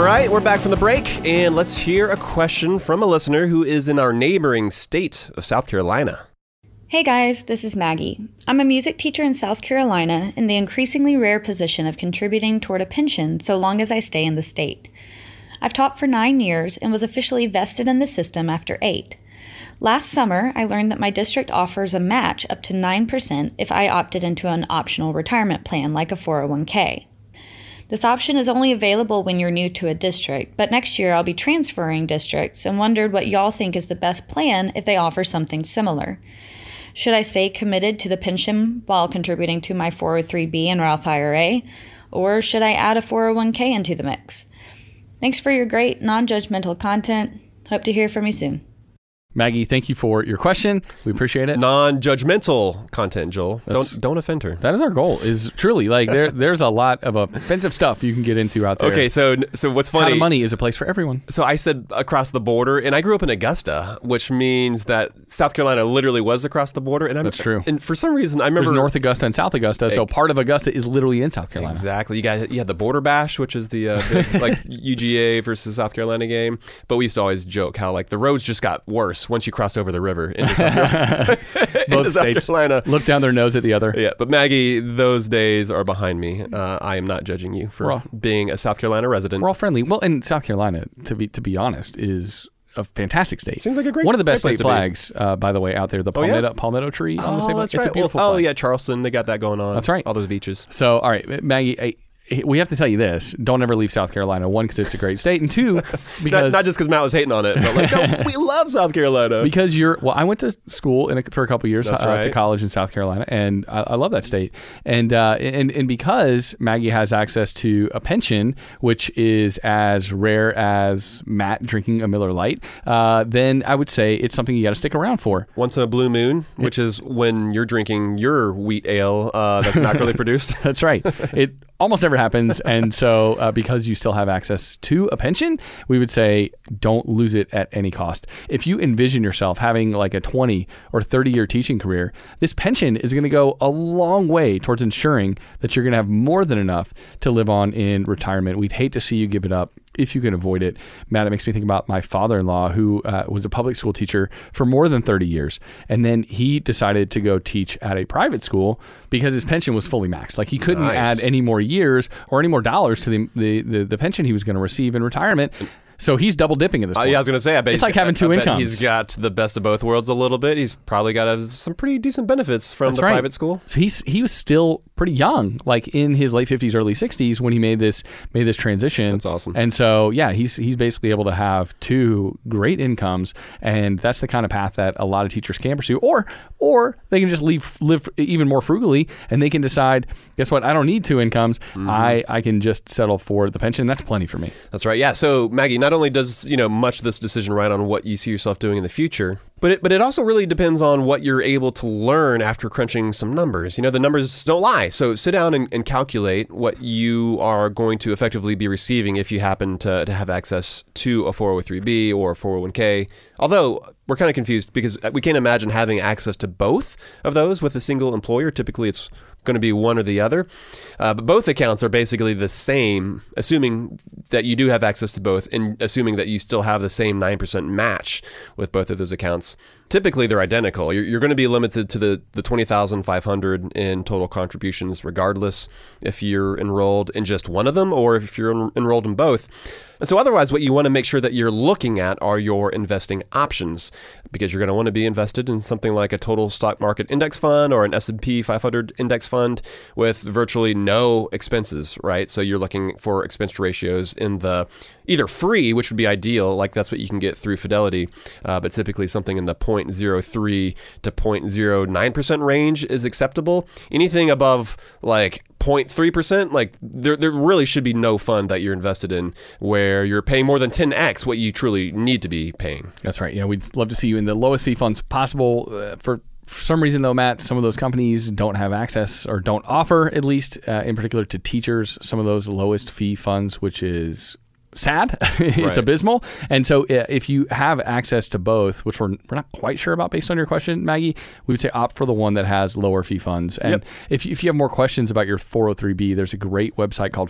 right, we're back from the break, and let's hear a question from a listener who is in our neighboring state of South Carolina. Hey guys, this is Maggie. I'm a music teacher in South Carolina in the increasingly rare position of contributing toward a pension so long as I stay in the state. I've taught for 9 years and was officially vested in the system after 8. Last summer, I learned that my district offers a match up to 9% if I opted into an optional retirement plan like a 401k. This option is only available when you're new to a district, but next year I'll be transferring districts and wondered what y'all think is the best plan if they offer something similar. Should I stay committed to the pension while contributing to my 403b and Roth IRA, or should I add a 401k into the mix? Thanks for your great, non-judgmental content. Hope to hear from you soon. Maggie, thank you for your question. We appreciate it. Non-judgmental content, Joel. Don't offend her. That is our goal. Is truly like there's a lot of offensive stuff you can get into out there. Okay, so what's funny? How to Money is a place for everyone. So I said across the border, and I grew up in Augusta, which means that South Carolina literally was across the border. And that's true. And for some reason, I remember there's North Augusta and South Augusta, so part of Augusta is literally in South Carolina. Exactly. You had the Border Bash, which is the big, like UGA versus South Carolina game. But we used to always joke how like the roads just got worse once you crossed over the river into South Carolina. Both states look down their nose at the other. Yeah, but Maggie, those days are behind me. I am not judging you for being a South Carolina resident. We're all friendly. Well, and South Carolina, to be honest, is a fantastic state. Seems like a great one of the best place state flags, by the way, out there. The palmetto tree on the state. That's it's right. a beautiful flag. flag. Yeah, Charleston, they got that going on. That's right. All those beaches. So, all right, Maggie. We have to tell you this. Don't ever leave South Carolina. 1, because it's a great state. And 2, because... not just because Matt was hating on it, but like, no, we love South Carolina. Because I went to school for a couple of years, right. to college in South Carolina, and I love that state. And because Maggie has access to a pension, which is as rare as Matt drinking a Miller Lite, then I would say it's something you got to stick around for. Once in a blue moon, which is when you're drinking your wheat ale that's macroly produced. That's right. It almost never happens. And so because you still have access to a pension, we would say don't lose it at any cost. If you envision yourself having like a 20 or 30-year teaching career, this pension is going to go a long way towards ensuring that you're going to have more than enough to live on in retirement. We'd hate to see you give it up if you can avoid it. Matt, it makes me think about my father-in-law who was a public school teacher for more than 30 years. And then he decided to go teach at a private school because his pension was fully maxed. Like he couldn't add any more years or any more dollars to the pension he was going to receive in retirement. So he's double dipping at this point. Yeah, I was going to say, I bet it's like having two incomes. He's got the best of both worlds a little bit. He's probably got some pretty decent benefits from the private school. So he was still pretty young, like in his late 50s, early 60s when he made this transition. That's awesome. And so, yeah, he's basically able to have 2 great incomes, and that's the kind of path that a lot of teachers can pursue. Or they can just live even more frugally, and they can decide, guess what? I don't need 2 incomes. Mm-hmm. I can just settle for the pension. That's plenty for me. That's right. Yeah. So Maggie, not only does much of this decision ride on what you see yourself doing in the future, but it also really depends on what you're able to learn after crunching some numbers. The numbers don't lie. So sit down and calculate what you are going to effectively be receiving if you happen to have access to a 403b or a 401k. Although we're kind of confused because we can't imagine having access to both of those with a single employer. Typically, it's going to be one or the other. But both accounts are basically the same, assuming that you do have access to both and assuming that you still have the same 9% match with both of those accounts. Typically, they're identical. You're going to be limited to the $20,500 in total contributions, regardless if you're enrolled in just one of them or if you're enrolled in both. And so otherwise, what you want to make sure that you're looking at are your investing options, because you're going to want to be invested in something like a total stock market index fund or an S&P 500 index fund with virtually no expenses, right? So you're looking for expense ratios in the either free, which would be ideal, like that's what you can get through Fidelity, but typically something in the 0.03 to 0.09% range is acceptable. Anything above like 0.3%, like there really should be no fund that you're invested in where you're paying more than 10x what you truly need to be paying. That's right. Yeah, we'd love to see you in the lowest fee funds possible. For some reason, though, Matt, some of those companies don't have access or don't offer, at least in particular to teachers, some of those lowest fee funds, which is sad. It's Right. abysmal. And so if you have access to both, which we're not quite sure about based on your question, Maggie, we would say opt for the one that has lower fee funds. And if you have more questions about your 403b, there's a great website called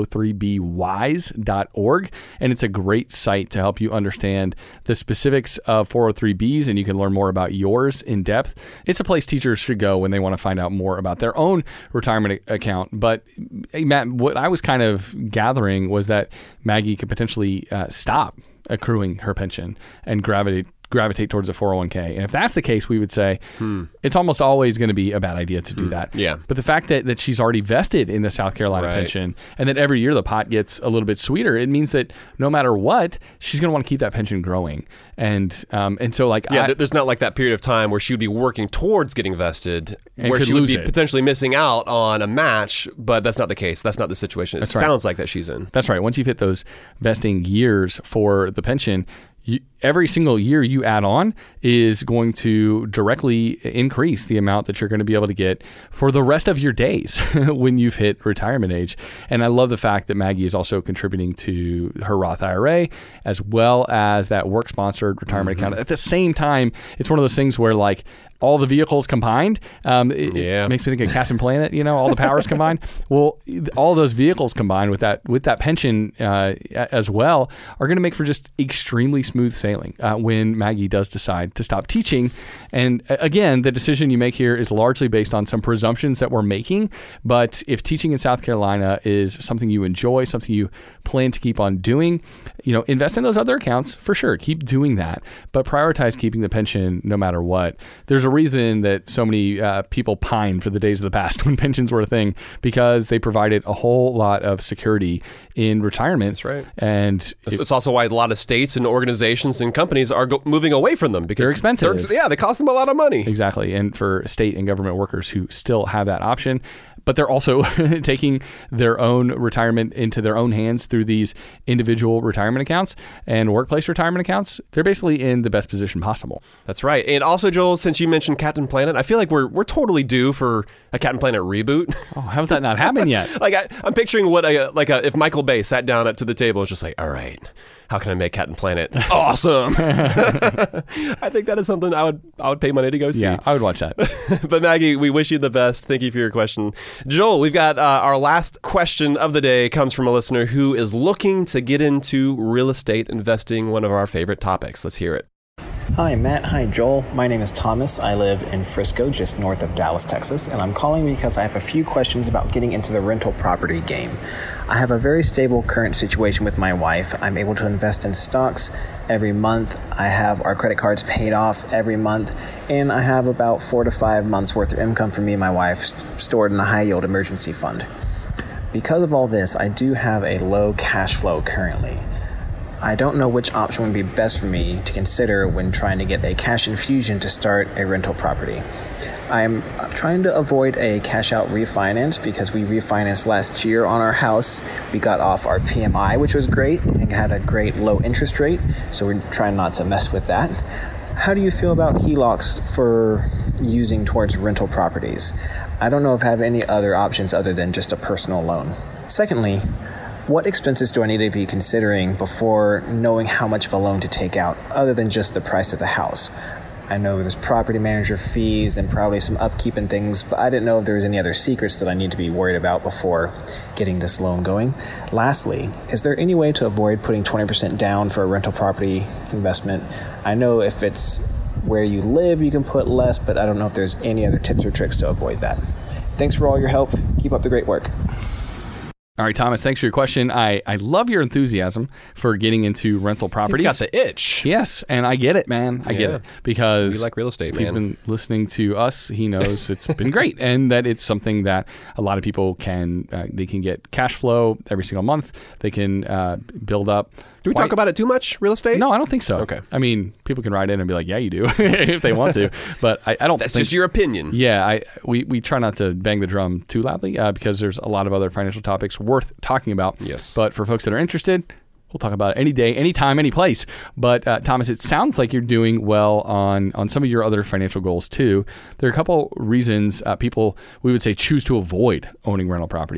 403bwise.org. And it's a great site to help you understand the specifics of 403bs, and you can learn more about yours in depth. It's a place teachers should go when they want to find out more about their own retirement account. But Matt, what I was kind of gathering was that Maggie could potentially stop accruing her pension and gravitate towards a 401k. And if that's the case, we would say it's almost always going to be a bad idea to do that. Yeah. But the fact that she's already vested in the South Carolina pension, and that every year the pot gets a little bit sweeter, it means that no matter what, she's going to want to keep that pension growing. And so like there's not like that period of time where she would be working towards getting vested, and where could she would lose be it. Potentially missing out on a match, but that's not the case. That's not the situation. It sounds like that she's in. That's right. Once you've hit those vesting years for the pension, every single year you add on is going to directly increase the amount that you're going to be able to get for the rest of your days when you've hit retirement age. And I love the fact that Maggie is also contributing to her Roth IRA as well as that work-sponsored retirement account. At the same time, it's one of those things where like all the vehicles combined, it makes me think of Captain Planet, all the powers combined. Well, all those vehicles combined with that pension as well are going to make for just extremely smooth sailing when Maggie does decide to stop teaching. And again, the decision you make here is largely based on some presumptions that we're making. But if teaching in South Carolina is something you enjoy, something you plan to keep on doing, invest in those other accounts for sure. Keep doing that, but prioritize keeping the pension no matter what. There's a reason that so many people pine for the days of the past when pensions were a thing, because they provided a whole lot of security in retirement. That's right. And it's also why a lot of states and organizations and companies are moving away from them because they're expensive. They cost them a lot of money. Exactly. And for state and government workers who still have that option, but they're also taking their own retirement into their own hands through these individual retirement accounts and workplace retirement accounts. They're basically in the best position possible. That's right. And also, Joel, since you mentioned Captain Planet, I feel like we're totally due for a Captain Planet reboot. Oh, how's that not happened yet? I'm picturing what if Michael Bay sat down to the table and was just like, all right, how can I make Captain Planet awesome? I think that is something I would pay money to go see. Yeah, I would watch that. But Maggie, we wish you the best. Thank you for your question. Joel, we've got our last question of the day comes from a listener who is looking to get into real estate investing, one of our favorite topics. Let's hear it. Hi, Matt. Hi, Joel. My name is Thomas. I live in Frisco, just north of Dallas, Texas, and I'm calling because I have a few questions about getting into the rental property game. I have a very stable current situation with my wife. I'm able to invest in stocks every month. I have our credit cards paid off every month, and I have about 4 to 5 months worth of income for me and my wife stored in a high-yield emergency fund. Because of all this, I do have a low cash flow currently. I don't know which option would be best for me to consider when trying to get a cash infusion to start a rental property. I'm trying to avoid a cash out refinance because we refinanced last year on our house. We got off our PMI, which was great, and had a great low interest rate, so we're trying not to mess with that. How do you feel about HELOCs for using towards rental properties? I don't know if I have any other options other than just a personal loan. Secondly, what expenses do I need to be considering before knowing how much of a loan to take out other than just the price of the house? I know there's property manager fees and probably some upkeep and things, but I didn't know if there was any other secrets that I need to be worried about before getting this loan going. Lastly, is there any way to avoid putting 20% down for a rental property investment? I know if it's where you live, you can put less, but I don't know if there's any other tips or tricks to avoid that. Thanks for all your help. Keep up the great work. All right, Thomas, thanks for your question. I love your enthusiasm for getting into rental properties. He's got the itch. Yes, and I get it, man. I get it. Because we like real estate, man. He's been listening to us. He knows it's been great, and that it's something that a lot of people can get cash flow every single month. They can build up. Do we talk about it too much, real estate? No, I don't think so. Okay. I mean, people can write in and be like, yeah, you do, if they want to. But I don't That's think... just your opinion. Yeah, we try not to bang the drum too loudly because there's a lot of other financial topics worth talking about. Yes. But for folks that are interested, we'll talk about it any day, any time, any place. But Thomas, it sounds like you're doing well on some of your other financial goals too. There are a couple reasons people, we would say, choose to avoid owning rental properties.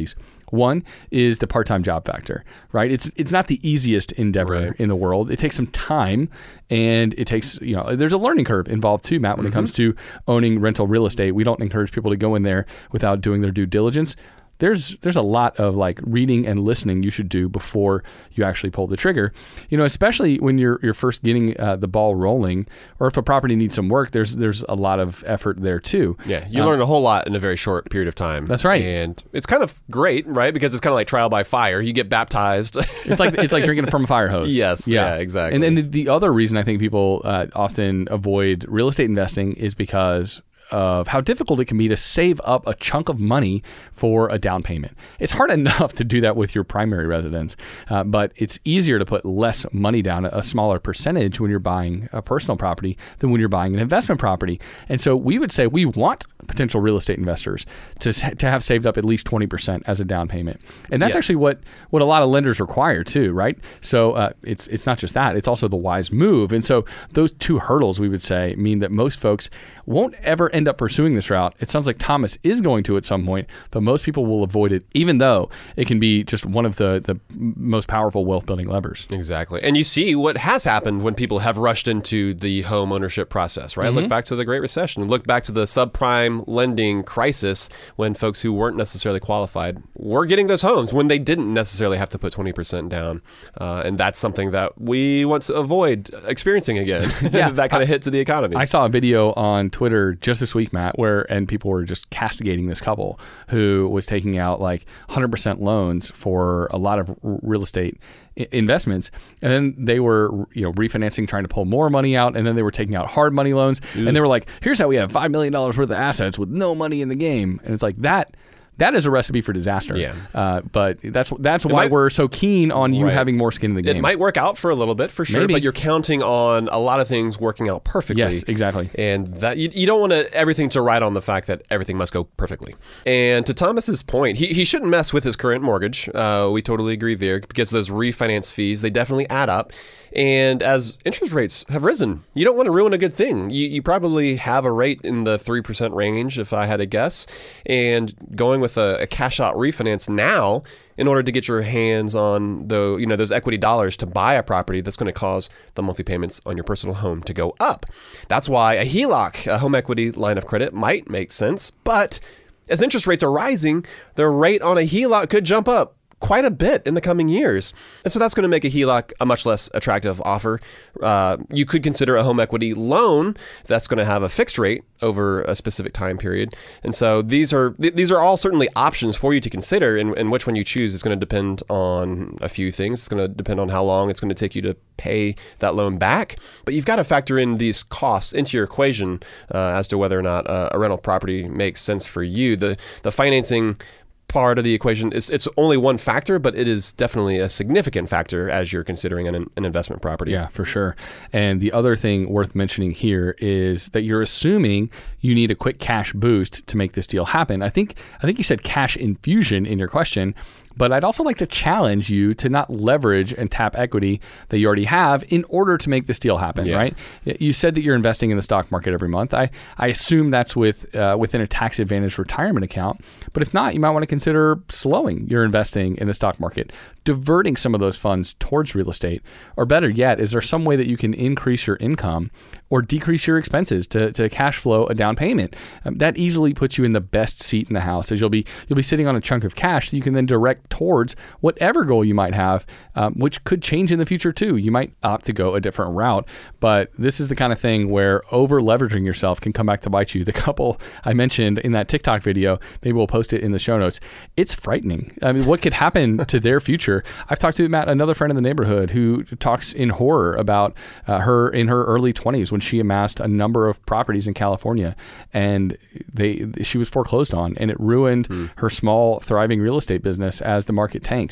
One is the part-time job factor, right? It's not the easiest endeavor in the world. It takes some time, and it takes, there's a learning curve involved too, Matt, when it comes to owning rental real estate. We don't encourage people to go in there without doing their due diligence. There's a lot of like reading and listening you should do before you actually pull the trigger, especially when you're first getting the ball rolling, or if a property needs some work, there's a lot of effort there too. Yeah, you learn a whole lot in a very short period of time. That's right. And it's kind of great, right? Because it's kind of like trial by fire. You get baptized. It's like drinking from a fire hose. Yes, yeah, exactly. And then the other reason I think people often avoid real estate investing is because of how difficult it can be to save up a chunk of money for a down payment. It's hard enough to do that with your primary residence, but it's easier to put less money down, a smaller percentage when you're buying a personal property than when you're buying an investment property. And so we would say we want potential real estate investors to have saved up at least 20% as a down payment. And that's actually what a lot of lenders require too, right? So it's not just that, it's also the wise move. And so those two hurdles, we would say, mean that most folks won't ever end up pursuing this route. It sounds like Thomas is going to at some point, but most people will avoid it, even though it can be just one of the most powerful wealth building levers. Exactly. And you see what has happened when people have rushed into the home ownership process, right? Look back to the Great Recession. Look back to the subprime lending crisis when folks who weren't necessarily qualified were getting those homes when they didn't necessarily have to put 20% down. And that's something that we want to avoid experiencing again. That kind of hit to the economy. I saw a video on Twitter just this week, Matt, and people were just castigating this couple who was taking out like 100% loans for a lot of real estate investments, and then they were refinancing, trying to pull more money out, and then they were taking out hard money loans. And they were like, here's how we have $5 million worth of assets with no money in the game. And it's like that is a recipe for disaster. Yeah. But that's why we're so keen on you having more skin in the game. It might work out for a little bit, for sure, but you're counting on a lot of things working out perfectly. Yes, exactly. And that you don't want everything to ride on the fact that everything must go perfectly. And to Thomas's point, he shouldn't mess with his current mortgage. We totally agree there, because those refinance fees, they definitely add up. And as interest rates have risen, you don't want to ruin a good thing. You probably have a rate in the 3% range, if I had to guess. And going with a cash out refinance now, in order to get your hands on those equity dollars to buy a property, that's going to cause the monthly payments on your personal home to go up. That's why a HELOC, a home equity line of credit, might make sense. But as interest rates are rising, the rate on a HELOC could jump up quite a bit in the coming years. And so that's going to make a HELOC a much less attractive offer. You could consider a home equity loan that's going to have a fixed rate over a specific time period. And so these are all certainly options for you to consider, and which one you choose is going to depend on a few things. It's going to depend on how long it's going to take you to pay that loan back. But you've got to factor in these costs into your equation as to whether or not a rental property makes sense for you. The financing part of the equation it's only one factor, but it is definitely a significant factor as you're considering an investment property. Yeah, for sure. And the other thing worth mentioning here is that you're assuming you need a quick cash boost to make this deal happen. I think you said cash infusion in your question, but I'd also like to challenge you to not leverage and tap equity that you already have in order to make this deal happen, right? You said that you're investing in the stock market every month. I assume that's within a tax-advantaged retirement account. But if not, you might want to consider slowing your investing in the stock market, diverting some of those funds towards real estate. Or better yet, is there some way that you can increase your income or decrease your expenses to cash flow a down payment? That easily puts you in the best seat in the house, as you'll be sitting on a chunk of cash that you can then direct towards whatever goal you might have, which could change in the future too. You might opt to go a different route, but this is the kind of thing where over leveraging yourself can come back to bite you. The couple I mentioned in that TikTok video, maybe we'll post it in the show notes. It's frightening. I mean, what could happen to their future? I've talked to Matt, another friend in the neighborhood, who talks in horror about her in her early 20s when she amassed a number of properties in California, and she was foreclosed on, and it ruined her small, thriving real estate business as the market tanked.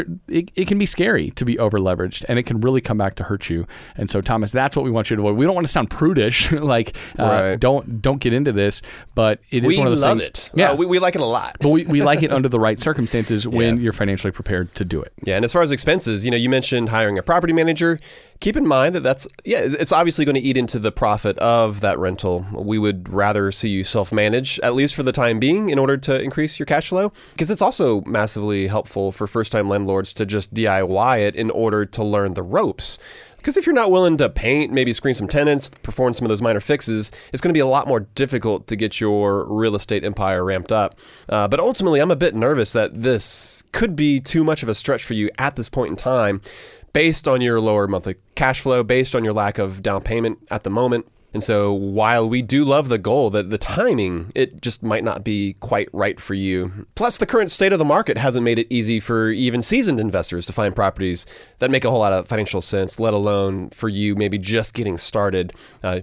It can be scary to be over leveraged, and it can really come back to hurt you. And so, Thomas, that's what we want you to avoid. We don't want to sound prudish, like don't get into this, but it is one of those things. We love it. Yeah, we like it a lot. But we like it under the right circumstances when you're financially prepared to do it. Yeah, and as far as expenses, you mentioned hiring a property manager. keep in mind that it's obviously going to eat into the profit of that rental. We would rather see you self-manage, at least for the time being, in order to increase your cash flow, because it's also massively helpful for first-time landlords to just DIY it in order to learn the ropes. Because if you're not willing to paint, maybe screen some tenants, perform some of those minor fixes, it's going to be a lot more difficult to get your real estate empire ramped up. But ultimately, I'm a bit nervous that this could be too much of a stretch for you at this point in time, based on your lower monthly cash flow, based on your lack of down payment at the moment. And so while we do love the goal, the timing, it just might not be quite right for you. Plus, the current state of the market hasn't made it easy for even seasoned investors to find properties that make a whole lot of financial sense, let alone for you maybe just getting started.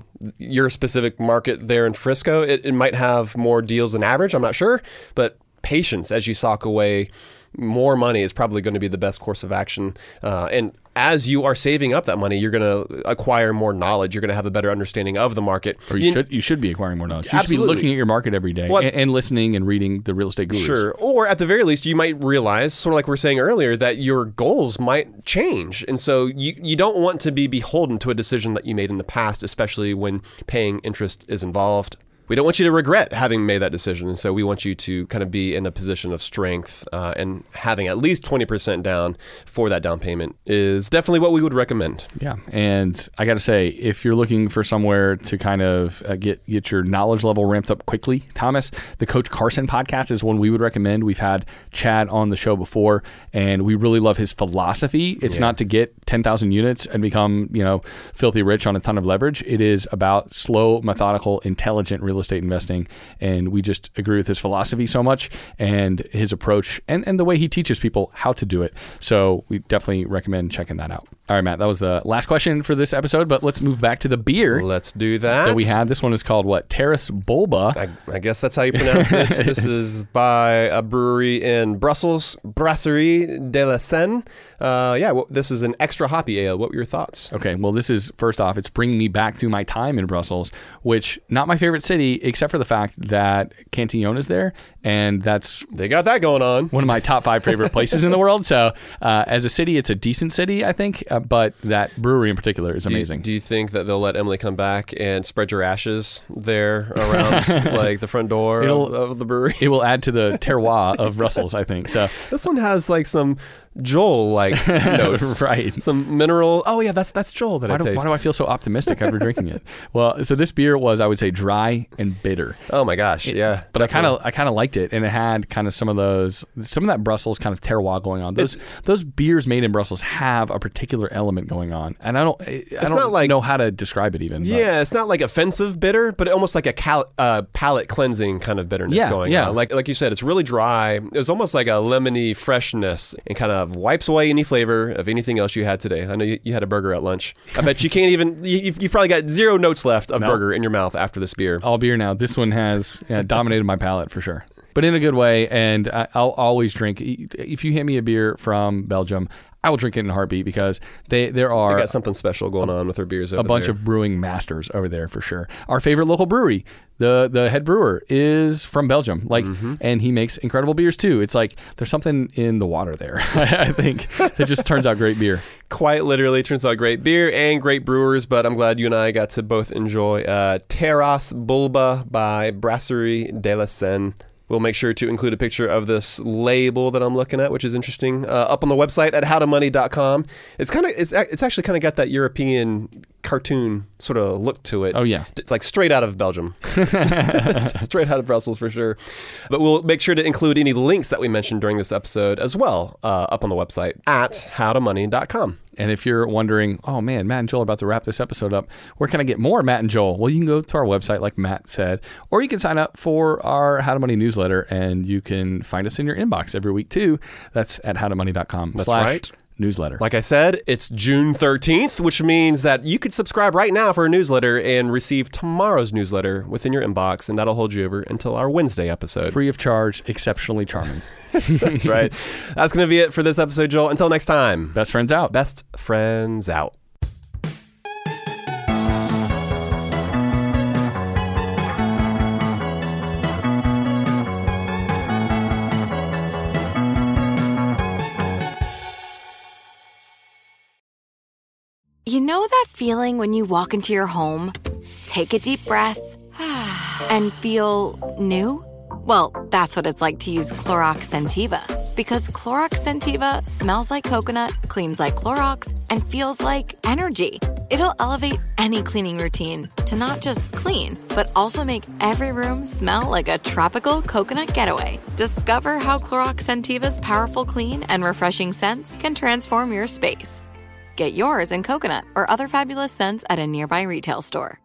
Your specific market there in Frisco, it might have more deals than average, I'm not sure, but patience as you sock away more money is probably going to be the best course of action. And as you are saving up that money, you're going to acquire more knowledge. You're going to have a better understanding of the market. Or you should be acquiring more knowledge. You Absolutely. should be looking at your market every day and listening and reading the real estate gurus. Sure. Or at the very least, you might realize, sort of like we were saying earlier, that your goals might change. And so you don't want to be beholden to a decision that you made in the past, especially when paying interest is involved. We don't want you to regret having made that decision. And so we want you to kind of be in a position of strength, and having at least 20% down for that down payment is definitely what we would recommend. Yeah. And I got to say, if you're looking for somewhere to kind of get your knowledge level ramped up quickly, Thomas, the Coach Carson podcast is one we would recommend. We've had Chad on the show before, and we really love his philosophy. It's not to get 10,000 units and become, filthy rich on a ton of leverage. It is about slow, methodical, intelligent real estate investing, and we just agree with his philosophy so much and his approach and the way he teaches people how to do it. So we definitely recommend checking that out. All right, Matt, that was the last question for this episode, but let's move back to the beer. Let's do that. We had. This one is called what? Terrace Bulba. I guess that's how you pronounce it. This is by a brewery in Brussels, Brasserie de la Seine. This is an extra hoppy ale. What were your thoughts? Okay, well, this is, first off, it's bringing me back to my time in Brussels, which, not my favorite city, except for the fact that Cantillon is there, and they got that going on. One of my top 5 favorite places in the world. So as a city, it's a decent city, I think, but that brewery in particular is amazing. Do you think that they'll let Emily come back and spread your ashes there around like the front door of the brewery? It will add to the terroir of Brussels, I think. So this one has like some Joel notes, right? Some mineral. Oh yeah, that's Joel that I taste. Why do I feel so optimistic after drinking it? Well, so this beer was, I would say, dry and bitter. Oh my gosh, yeah. But definitely. I kind of liked it, and it had kind of some of that Brussels kind of terroir going on. Those beers made in Brussels have a particular element going on, and I don't know how to describe it even. Yeah, it's not like offensive bitter, but almost like a palate cleansing kind of bitterness going on. Like you said, it's really dry. It's almost like a lemony freshness and kind of wipes away any flavor of anything else you had today. I know you had a burger at lunch. I bet you can't even, you've probably got 0 notes left of burger in your mouth after this beer. All beer now. This one has dominated my palate for sure. But in a good way, and I'll always drink. If you hand me a beer from Belgium, I will drink it in a heartbeat because they got something special going on with their beers over there. A bunch of brewing masters over there for sure. Our favorite local brewery, the head brewer is from Belgium, and he makes incredible beers too. It's like there's something in the water there, I think, that just turns out great beer. Quite literally turns out great beer and great brewers, but I'm glad you and I got to both enjoy Terrace Bulba by Brasserie de la Seine. We'll make sure to include a picture of this label that I'm looking at, which is interesting, up on the website at howtomoney.com. It's actually kind of got that European cartoon sort of look to it. Oh, yeah. It's like straight out of Belgium. Straight out of Brussels for sure. But we'll make sure to include any links that we mentioned during this episode as well up on the website at howtomoney.com. And if you're wondering, oh man, Matt and Joel are about to wrap this episode up, where can I get more Matt and Joel? Well, you can go to our website, like Matt said, or you can sign up for our How to Money newsletter, and you can find us in your inbox every week too. That's at howtomoney.com. That's right. Newsletter. Like I said, it's June 13th, which means that you could subscribe right now for a newsletter and receive tomorrow's newsletter within your inbox, and that'll hold you over until our Wednesday episode. Free of charge, exceptionally charming. That's right. That's going to be it for this episode, Joel. Until next time. Best friends out. Best friends out. You know that feeling when you walk into your home, take a deep breath, and feel new? Well, that's what it's like to use Clorox Scentiva. Because Clorox Scentiva smells like coconut, cleans like Clorox, and feels like energy. It'll elevate any cleaning routine to not just clean, but also make every room smell like a tropical coconut getaway. Discover how Clorox Scentiva's powerful clean and refreshing scents can transform your space. Get yours in coconut or other fabulous scents at a nearby retail store.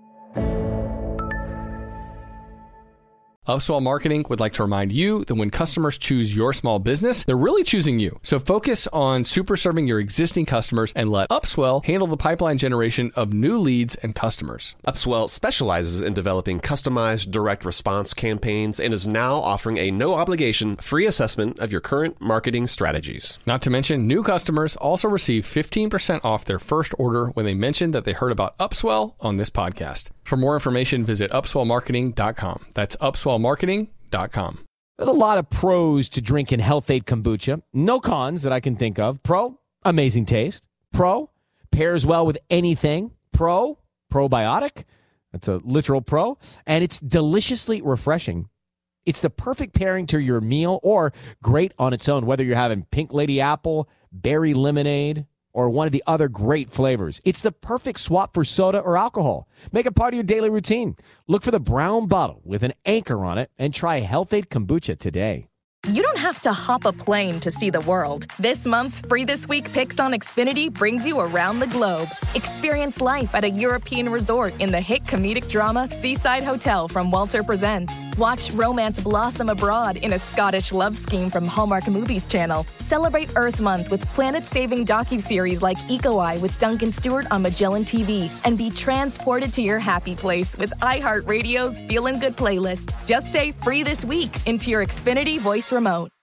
Upswell Marketing would like to remind you that when customers choose your small business, they're really choosing you. So focus on super serving your existing customers and let Upswell handle the pipeline generation of new leads and customers. Upswell specializes in developing customized direct response campaigns and is now offering a no-obligation free assessment of your current marketing strategies. Not to mention, new customers also receive 15% off their first order when they mention that they heard about Upswell on this podcast. For more information, visit upswellmarketing.com. That's upswellmarketing.com. There's a lot of pros to drinking Health-Ade kombucha. No cons that I can think of. Pro, amazing taste. Pro, pairs well with anything. Pro, probiotic. That's a literal pro. And it's deliciously refreshing. It's the perfect pairing to your meal or great on its own, whether you're having pink lady apple, berry lemonade, or one of the other great flavors. It's the perfect swap for soda or alcohol. Make it part of your daily routine. Look for the brown bottle with an anchor on it and try Health-Ade kombucha today. You don't have to hop a plane to see the world. This month's Free This Week Picks on Xfinity brings you around the globe. Experience life at a European resort in the hit comedic drama Seaside Hotel from Walter Presents. Watch romance blossom abroad in a Scottish love scheme from Hallmark Movies Channel. Celebrate Earth Month with planet-saving docuseries like Eco Eye with Duncan Stewart on Magellan TV. And be transported to your happy place with iHeartRadio's Feelin' Good playlist. Just say Free This Week into your Xfinity voice remote.